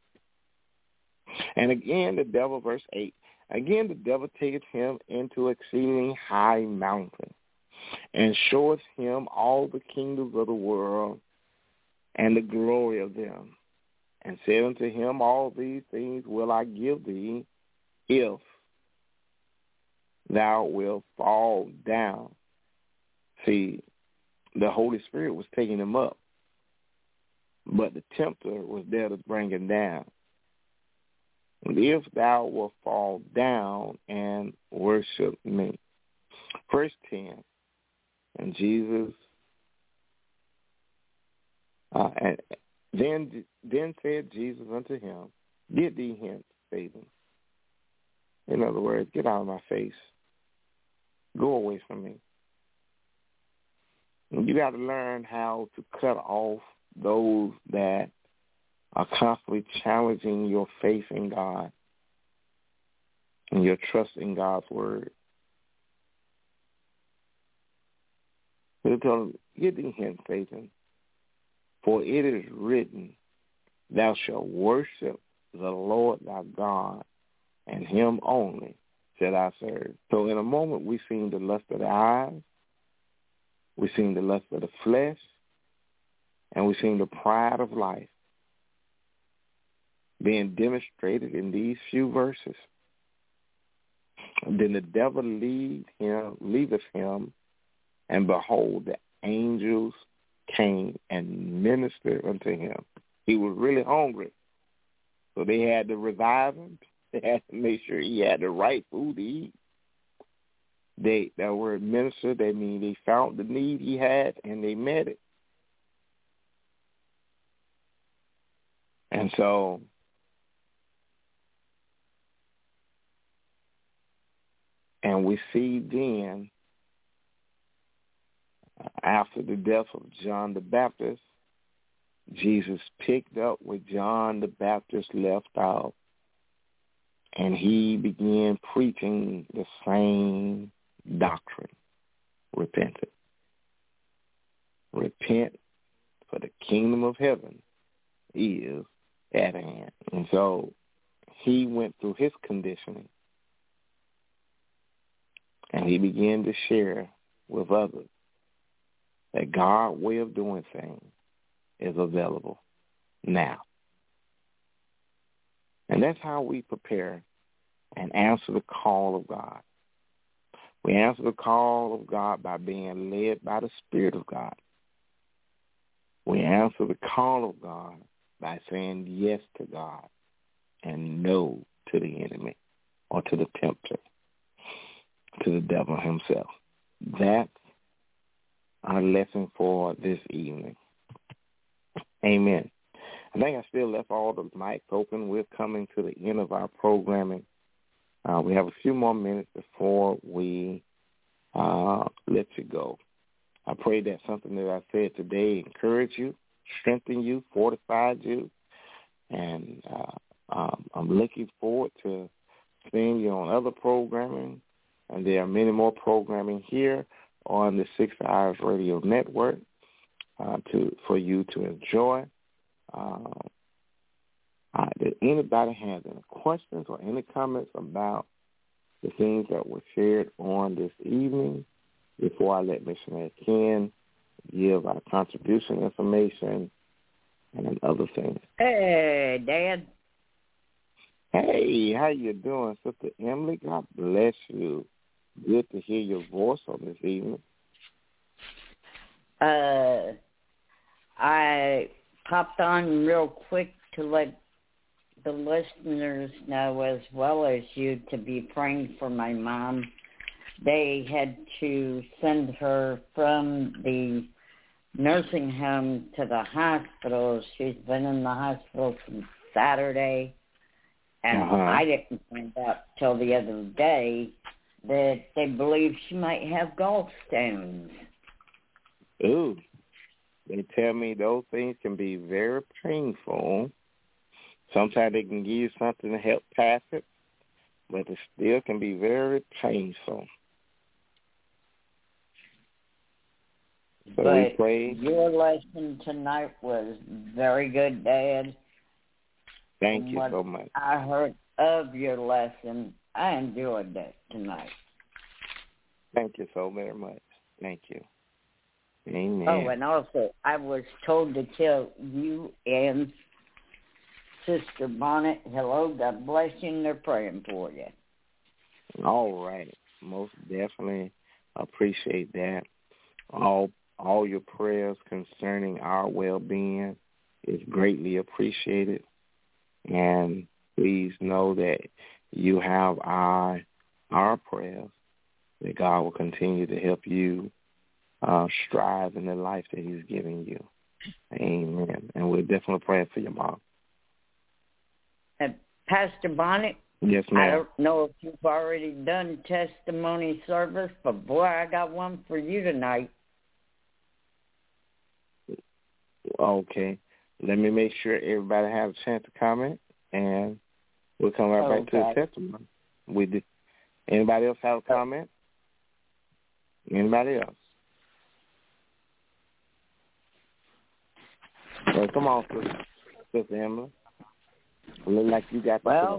And again, the devil, verse 8, again the devil taketh him into exceeding high mountain, and showeth him all the kingdoms of the world and the glory of them, and said unto him, all these things will I give thee, if thou wilt fall down. See, the Holy Spirit was taking him up, but the tempter was there to bring him down. And if thou wilt fall down and worship me. Verse 10, and Jesus, and then said Jesus unto him, get thee hence, Satan. In other words, get out of my face. Go away from me. And you got to learn how to cut off those that are constantly challenging your faith in God and your trust in God's word. He'll tell him, get thee hence, Satan, for it is written, thou shalt worship the Lord thy God, and him only shall I serve. So in a moment, we've seen the lust of the eyes, we've seen the lust of the flesh, and we've seen the pride of life being demonstrated in these few verses. And then the devil leaveth him, and behold, the angels came and ministered unto him. He was really hungry, so they had to revive him. They had to make sure he had the right food to eat. That word minister, they mean they found the need he had and they met it. And so and we see then, after the death of John the Baptist, Jesus picked up where John the Baptist left off, and he began preaching the same doctrine. Repent, for the kingdom of heaven is at hand. And so he went through his conditioning, and he began to share with others that God's way of doing things is available now. And that's how we prepare and answer the call of God. We answer the call of God by being led by the Spirit of God. We answer the call of God by saying yes to God and no to the enemy or to the tempter, to the devil himself. That's our lesson for this evening. Amen. I think I still left all the mics open. We're coming to the end of our programming. We have a few more minutes before we let you go. I pray that something that I said today encouraged you, strengthened you, fortified you, and I'm looking forward to seeing you on other programming, and there are many more programming here on the 6 Hours Radio Network for you to enjoy. Did anybody have any questions or any comments about the things that were shared on this evening before I let Missionary Ken give our contribution information and other things? Hey, Dad. Hey, how you doing, Sister Emily? God bless you. Good to hear your voice on this evening. I popped on real quick to let the listeners know, as well as you, to be praying for my mom. They had to send her from the nursing home to the hospital. She's been in the hospital since Saturday, and I didn't find out till the other day that they believe she might have gallstones. Ooh. They tell me those things can be very painful. Sometimes they can give you something to help pass it, but it still can be very painful. So but we pray. Your lesson tonight was very good, Dad. Thank you so much. I heard of your lesson. I enjoyed that tonight. Thank you so very much. Thank you. Amen. Oh, and also, I was told to tell you and Sister Bonnet, hello, God bless you, and they're praying for you. All right. Most definitely appreciate that. All your prayers concerning our well-being is greatly appreciated. And please know that you have our prayers, that God will continue to help you strive in the life that he's giving you. Amen. And we're definitely praying for your mom. Pastor Bonnet? Yes, ma'am. I don't know if you've already done testimony service, but boy, I got one for you tonight. Okay. Let me make sure everybody has a chance to comment, and we'll come right back to the testimony. Anybody else have a comment? Anybody else? Well, come on, Sister Emily. It looks like you got the Well,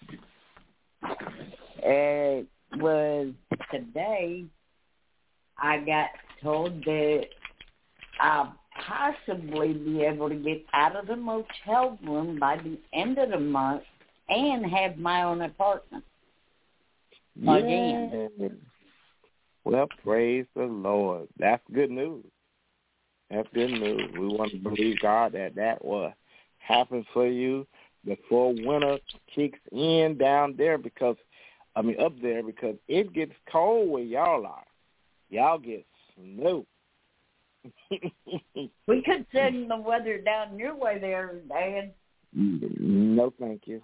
it was today I got told that I'll possibly be able to get out of the motel room by the end of the month and have my own apartment again. Well, praise the Lord. That's good news. That's good news. We want to believe, God, that will happen for you before winter kicks in down there up there, because it gets cold where y'all are. Y'all get snow. We could send the weather down your way there, Dad. No, thank you.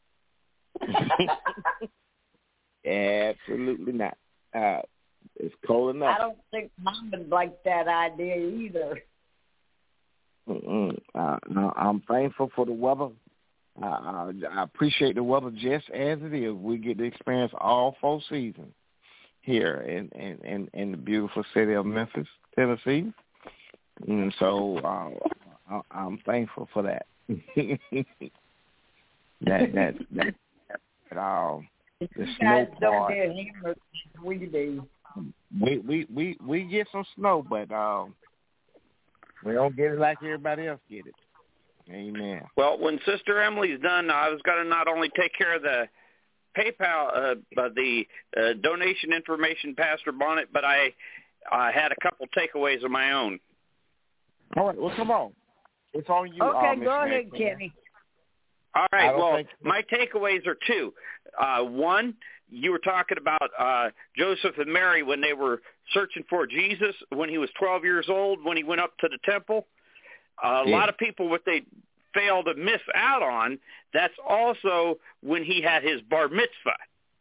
Absolutely not. It's cold enough. I don't think Mom would like that idea either. I'm thankful for the weather. I appreciate the weather just as it is. We get to experience all 4 seasons here in the beautiful city of Memphis, Tennessee. And so I'm thankful for that. The snow part. We get some snow, but we don't get it like everybody else get it. Amen. Well, when Sister Emily's done, I was going to not only take care of the PayPal, the donation information, Pastor Bonnet, but I had a couple takeaways of my own. All right, well, come on. It's on you. Okay, go ahead, Kenny. All right, well, my takeaways are 2. One, you were talking about Joseph and Mary when they were searching for Jesus when he was 12 years old, when he went up to the temple. A lot of people, what they fail to miss out on, that's also when he had his bar mitzvah.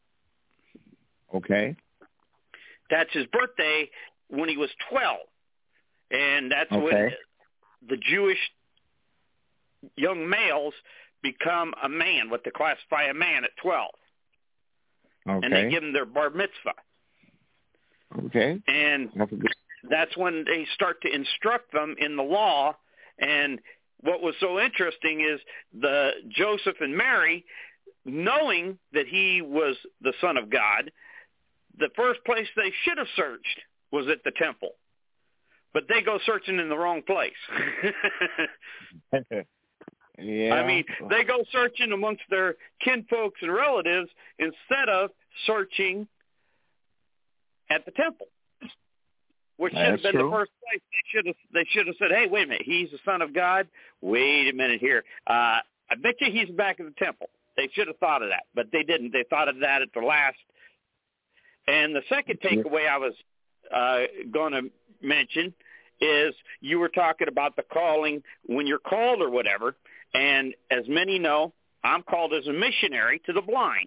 Okay. That's his birthday when he was 12. And that's when the Jewish young males become a man, what they classify a man at 12. Okay. And they give them their bar mitzvah. Okay. And that's when they start to instruct them in the law. And what was so interesting is the Joseph and Mary, knowing that he was the Son of God, the first place they should have searched was at the temple. But they go searching in the wrong place. Yeah. I mean, they go searching amongst their kinfolks and relatives instead of searching at the temple, which should have been the first place. They should have said, "Hey, wait a minute, he's the Son of God. Wait a minute here. I bet you he's back at the temple." They should have thought of that, but they didn't. They thought of that at the last. And the second takeaway I was going to mention is you were talking about the calling when you're called or whatever. And as many know, I'm called as a missionary to the blind.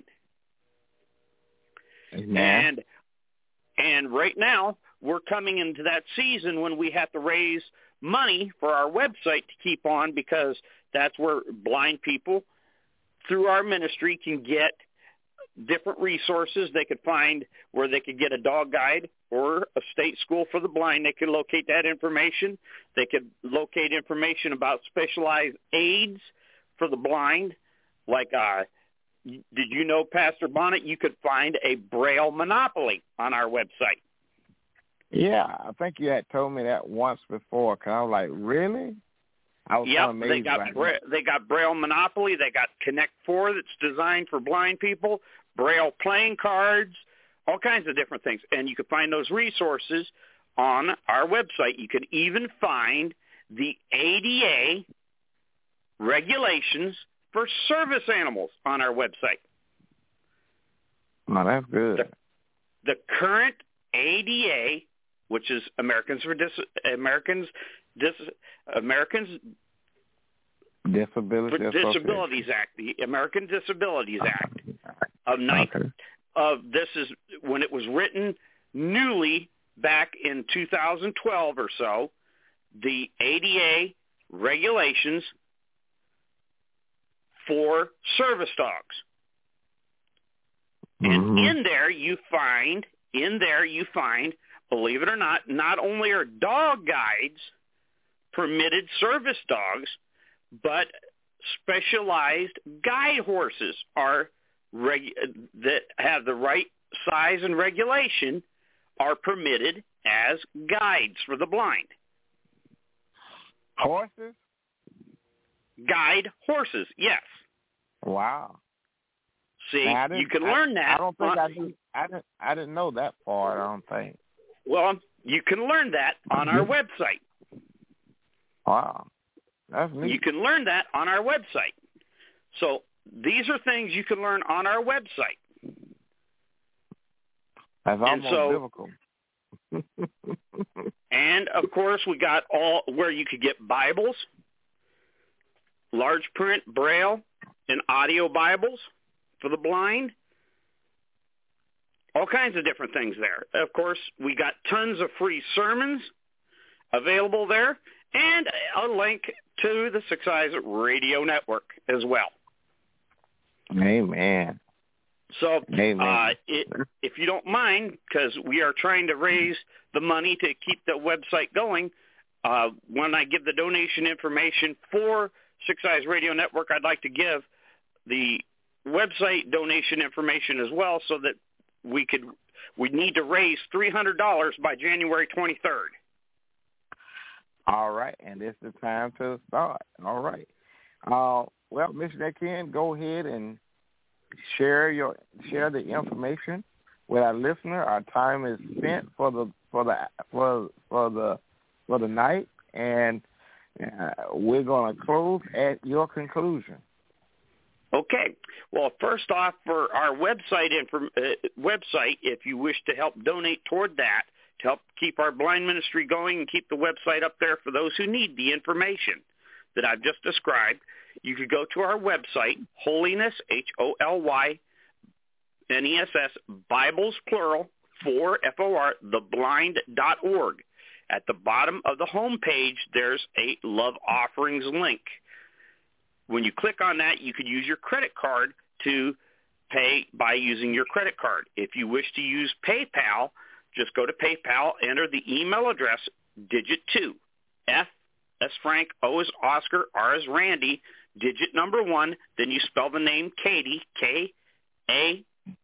Amen. And right now we're coming into that season when we have to raise money for our website to keep on, because that's where blind people through our ministry can get different resources. They could find where they could get a dog guide or a state school for the blind. They could locate that information. They could locate information about specialized aids for the blind. Like, did you know, Pastor Bonnet, you could find a Braille Monopoly on our website? Yeah, I think you had told me that once before. Cause I was like, really? I was kind of amazed. They got Braille Monopoly. They got Connect 4 that's designed for blind people. Braille playing cards, all kinds of different things. And you can find those resources on our website. You can even find the ADA regulations for service animals on our website. Oh, that's good. The current ADA, which is Americans Disabilities Act, the American Disabilities Act this is when it was written newly back in 2012 or so. The ADA regulations for service dogs. And in there you find, believe it or not only are dog guides permitted service dogs, but specialized guide horses are that have the right size and regulation are permitted as guides for the blind. Horses? Guide horses, yes. Wow. See, you can learn that. I don't think I didn't know that part, I don't think. Well, you can learn that on our website. Wow. That's neat. You can learn that on our website. So these are things you can learn on our website. That's almost biblical. And, of course, we got all where you could get Bibles, large print, Braille, and audio Bibles for the blind. All kinds of different things there. Of course, we got tons of free sermons available there, and a link to the Six Eyes Radio Network as well. Amen. So if you don't mind, because we are trying to raise the money to keep the website going, when I give the donation information for Six Eyes Radio Network, I'd like to give the website donation information as well, so that we need to raise $300 by January 23rd. All right, and it's the time to start. All right. Well, Mr. Ken, go ahead and share the information with our listener. Our time is spent for the night, and we're going to close at your conclusion. Okay. Well, first off, for our website, if you wish to help donate toward that, to help keep our blind ministry going and keep the website up there for those who need the information that I've just described, you could go to our website, Holiness, HOLYNESS, Bibles, plural, for FOR, theblind.org. At the bottom of the home page, there's a Love Offerings link. When you click on that, you could use your credit card to pay by using your credit card. If you wish to use PayPal, just go to PayPal, enter the email address, digit 2, F as Frank, O as Oscar, R as Randy, digit number 1, then you spell the name Katie, Katie,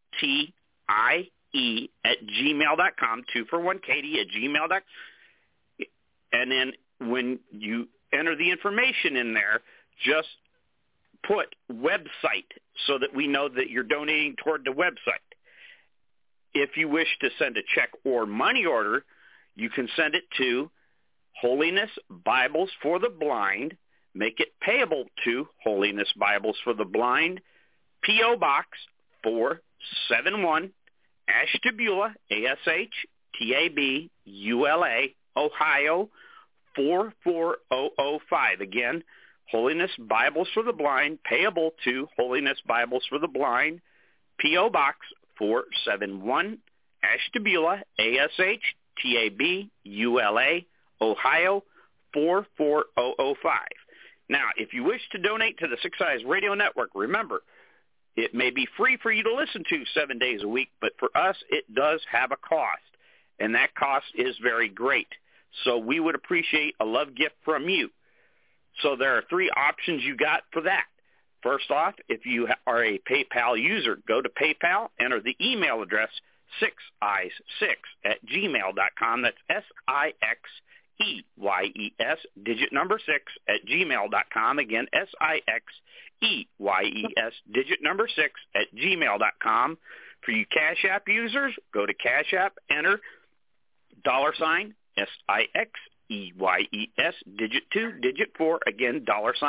@gmail.com, 2 for 1, Katie @gmail.com. And then when you enter the information in there, just put website so that we know that you're donating toward the website. If you wish to send a check or money order, you can send it to Holiness Bibles for the Blind. Make it payable to Holiness Bibles for the Blind, P.O. Box 471, Ashtabula, Ashtabula, Ohio 44005. Again, Holiness Bibles for the Blind, payable to Holiness Bibles for the Blind, P.O. Box 471, Ashtabula, Ashtabula, Ohio 44005. Now, if you wish to donate to the Six Eyes Radio Network, remember, it may be free for you to listen to 7 days a week, but for us, it does have a cost, and that cost is very great. So we would appreciate a love gift from you. So there are 3 options you got for that. First off, if you are a PayPal user, go to PayPal, enter the email address, sixeyes6@gmail.com. That's SIXEYES, digit number 6@gmail.com. Again, SIXEYES, digit number 6@gmail.com. For you Cash App users, go to Cash App, enter $SIXEYES, digit 2, digit 4. Again,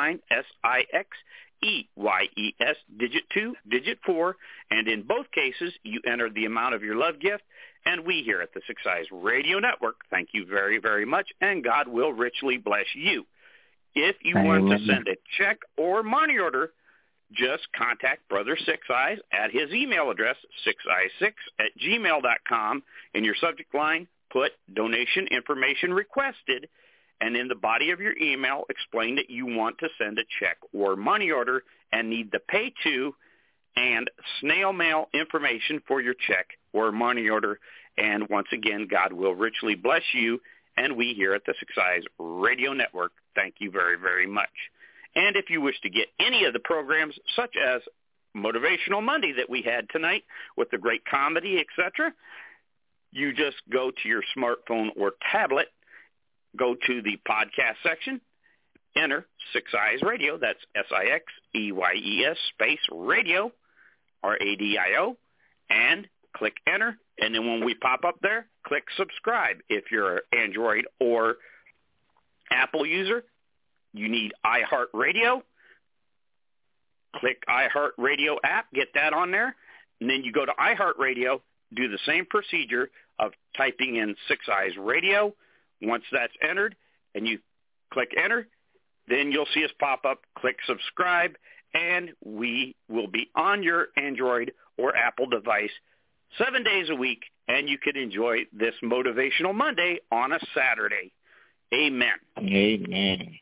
$SIXEYES, digit 2, digit 4. And in both cases, you enter the amount of your love gift. And we here at the Six Eyes Radio Network thank you very, very much, and God will richly bless you. If you want to send a check or money order, just contact Brother Six Eyes at his email address, sixeyes6@gmail.com. In your subject line, put donation information requested, and in the body of your email, explain that you want to send a check or money order and need the pay to and snail mail information for your check or money order. And once again, God will richly bless you, and we here at the Six Eyes Radio Network thank you very, very much. And if you wish to get any of the programs, such as Motivational Monday that we had tonight with the great comedy, etc., you just go to your smartphone or tablet, go to the podcast section, enter Six Eyes Radio, that's SIXEYES space radio, RADIO, and click enter. And then when we pop up there, click subscribe. If you're an Android or Apple user, you need iHeartRadio. Click iHeartRadio app, get that on there, and then you go to iHeartRadio, do the same procedure of typing in Six Eyes Radio. Once that's entered and you click enter, then you'll see us pop up, click subscribe, and we will be on your Android or Apple device 7 days a week, and you can enjoy this Motivational Monday on a Saturday. Amen. Amen.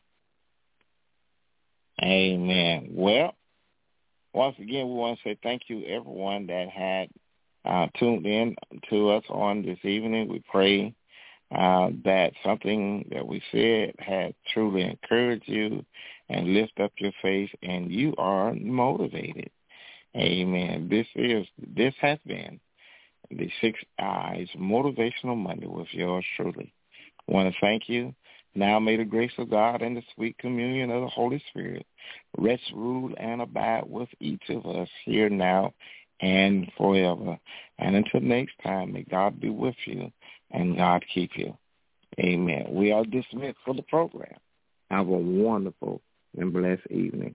Amen. Well, once again, we want to say thank you, everyone that had tuned in to us on this evening. We pray that something that we said had truly encouraged you and lift up your faith, and you are motivated. Amen. This has been the Six Eyes Motivational Monday with yours truly. I want to thank you. Now may the grace of God and the sweet communion of the Holy Spirit rest, rule, and abide with each of us here now and forever. And until next time, may God be with you and God keep you. Amen. We are dismissed for the program. Have a wonderful and blessed evening.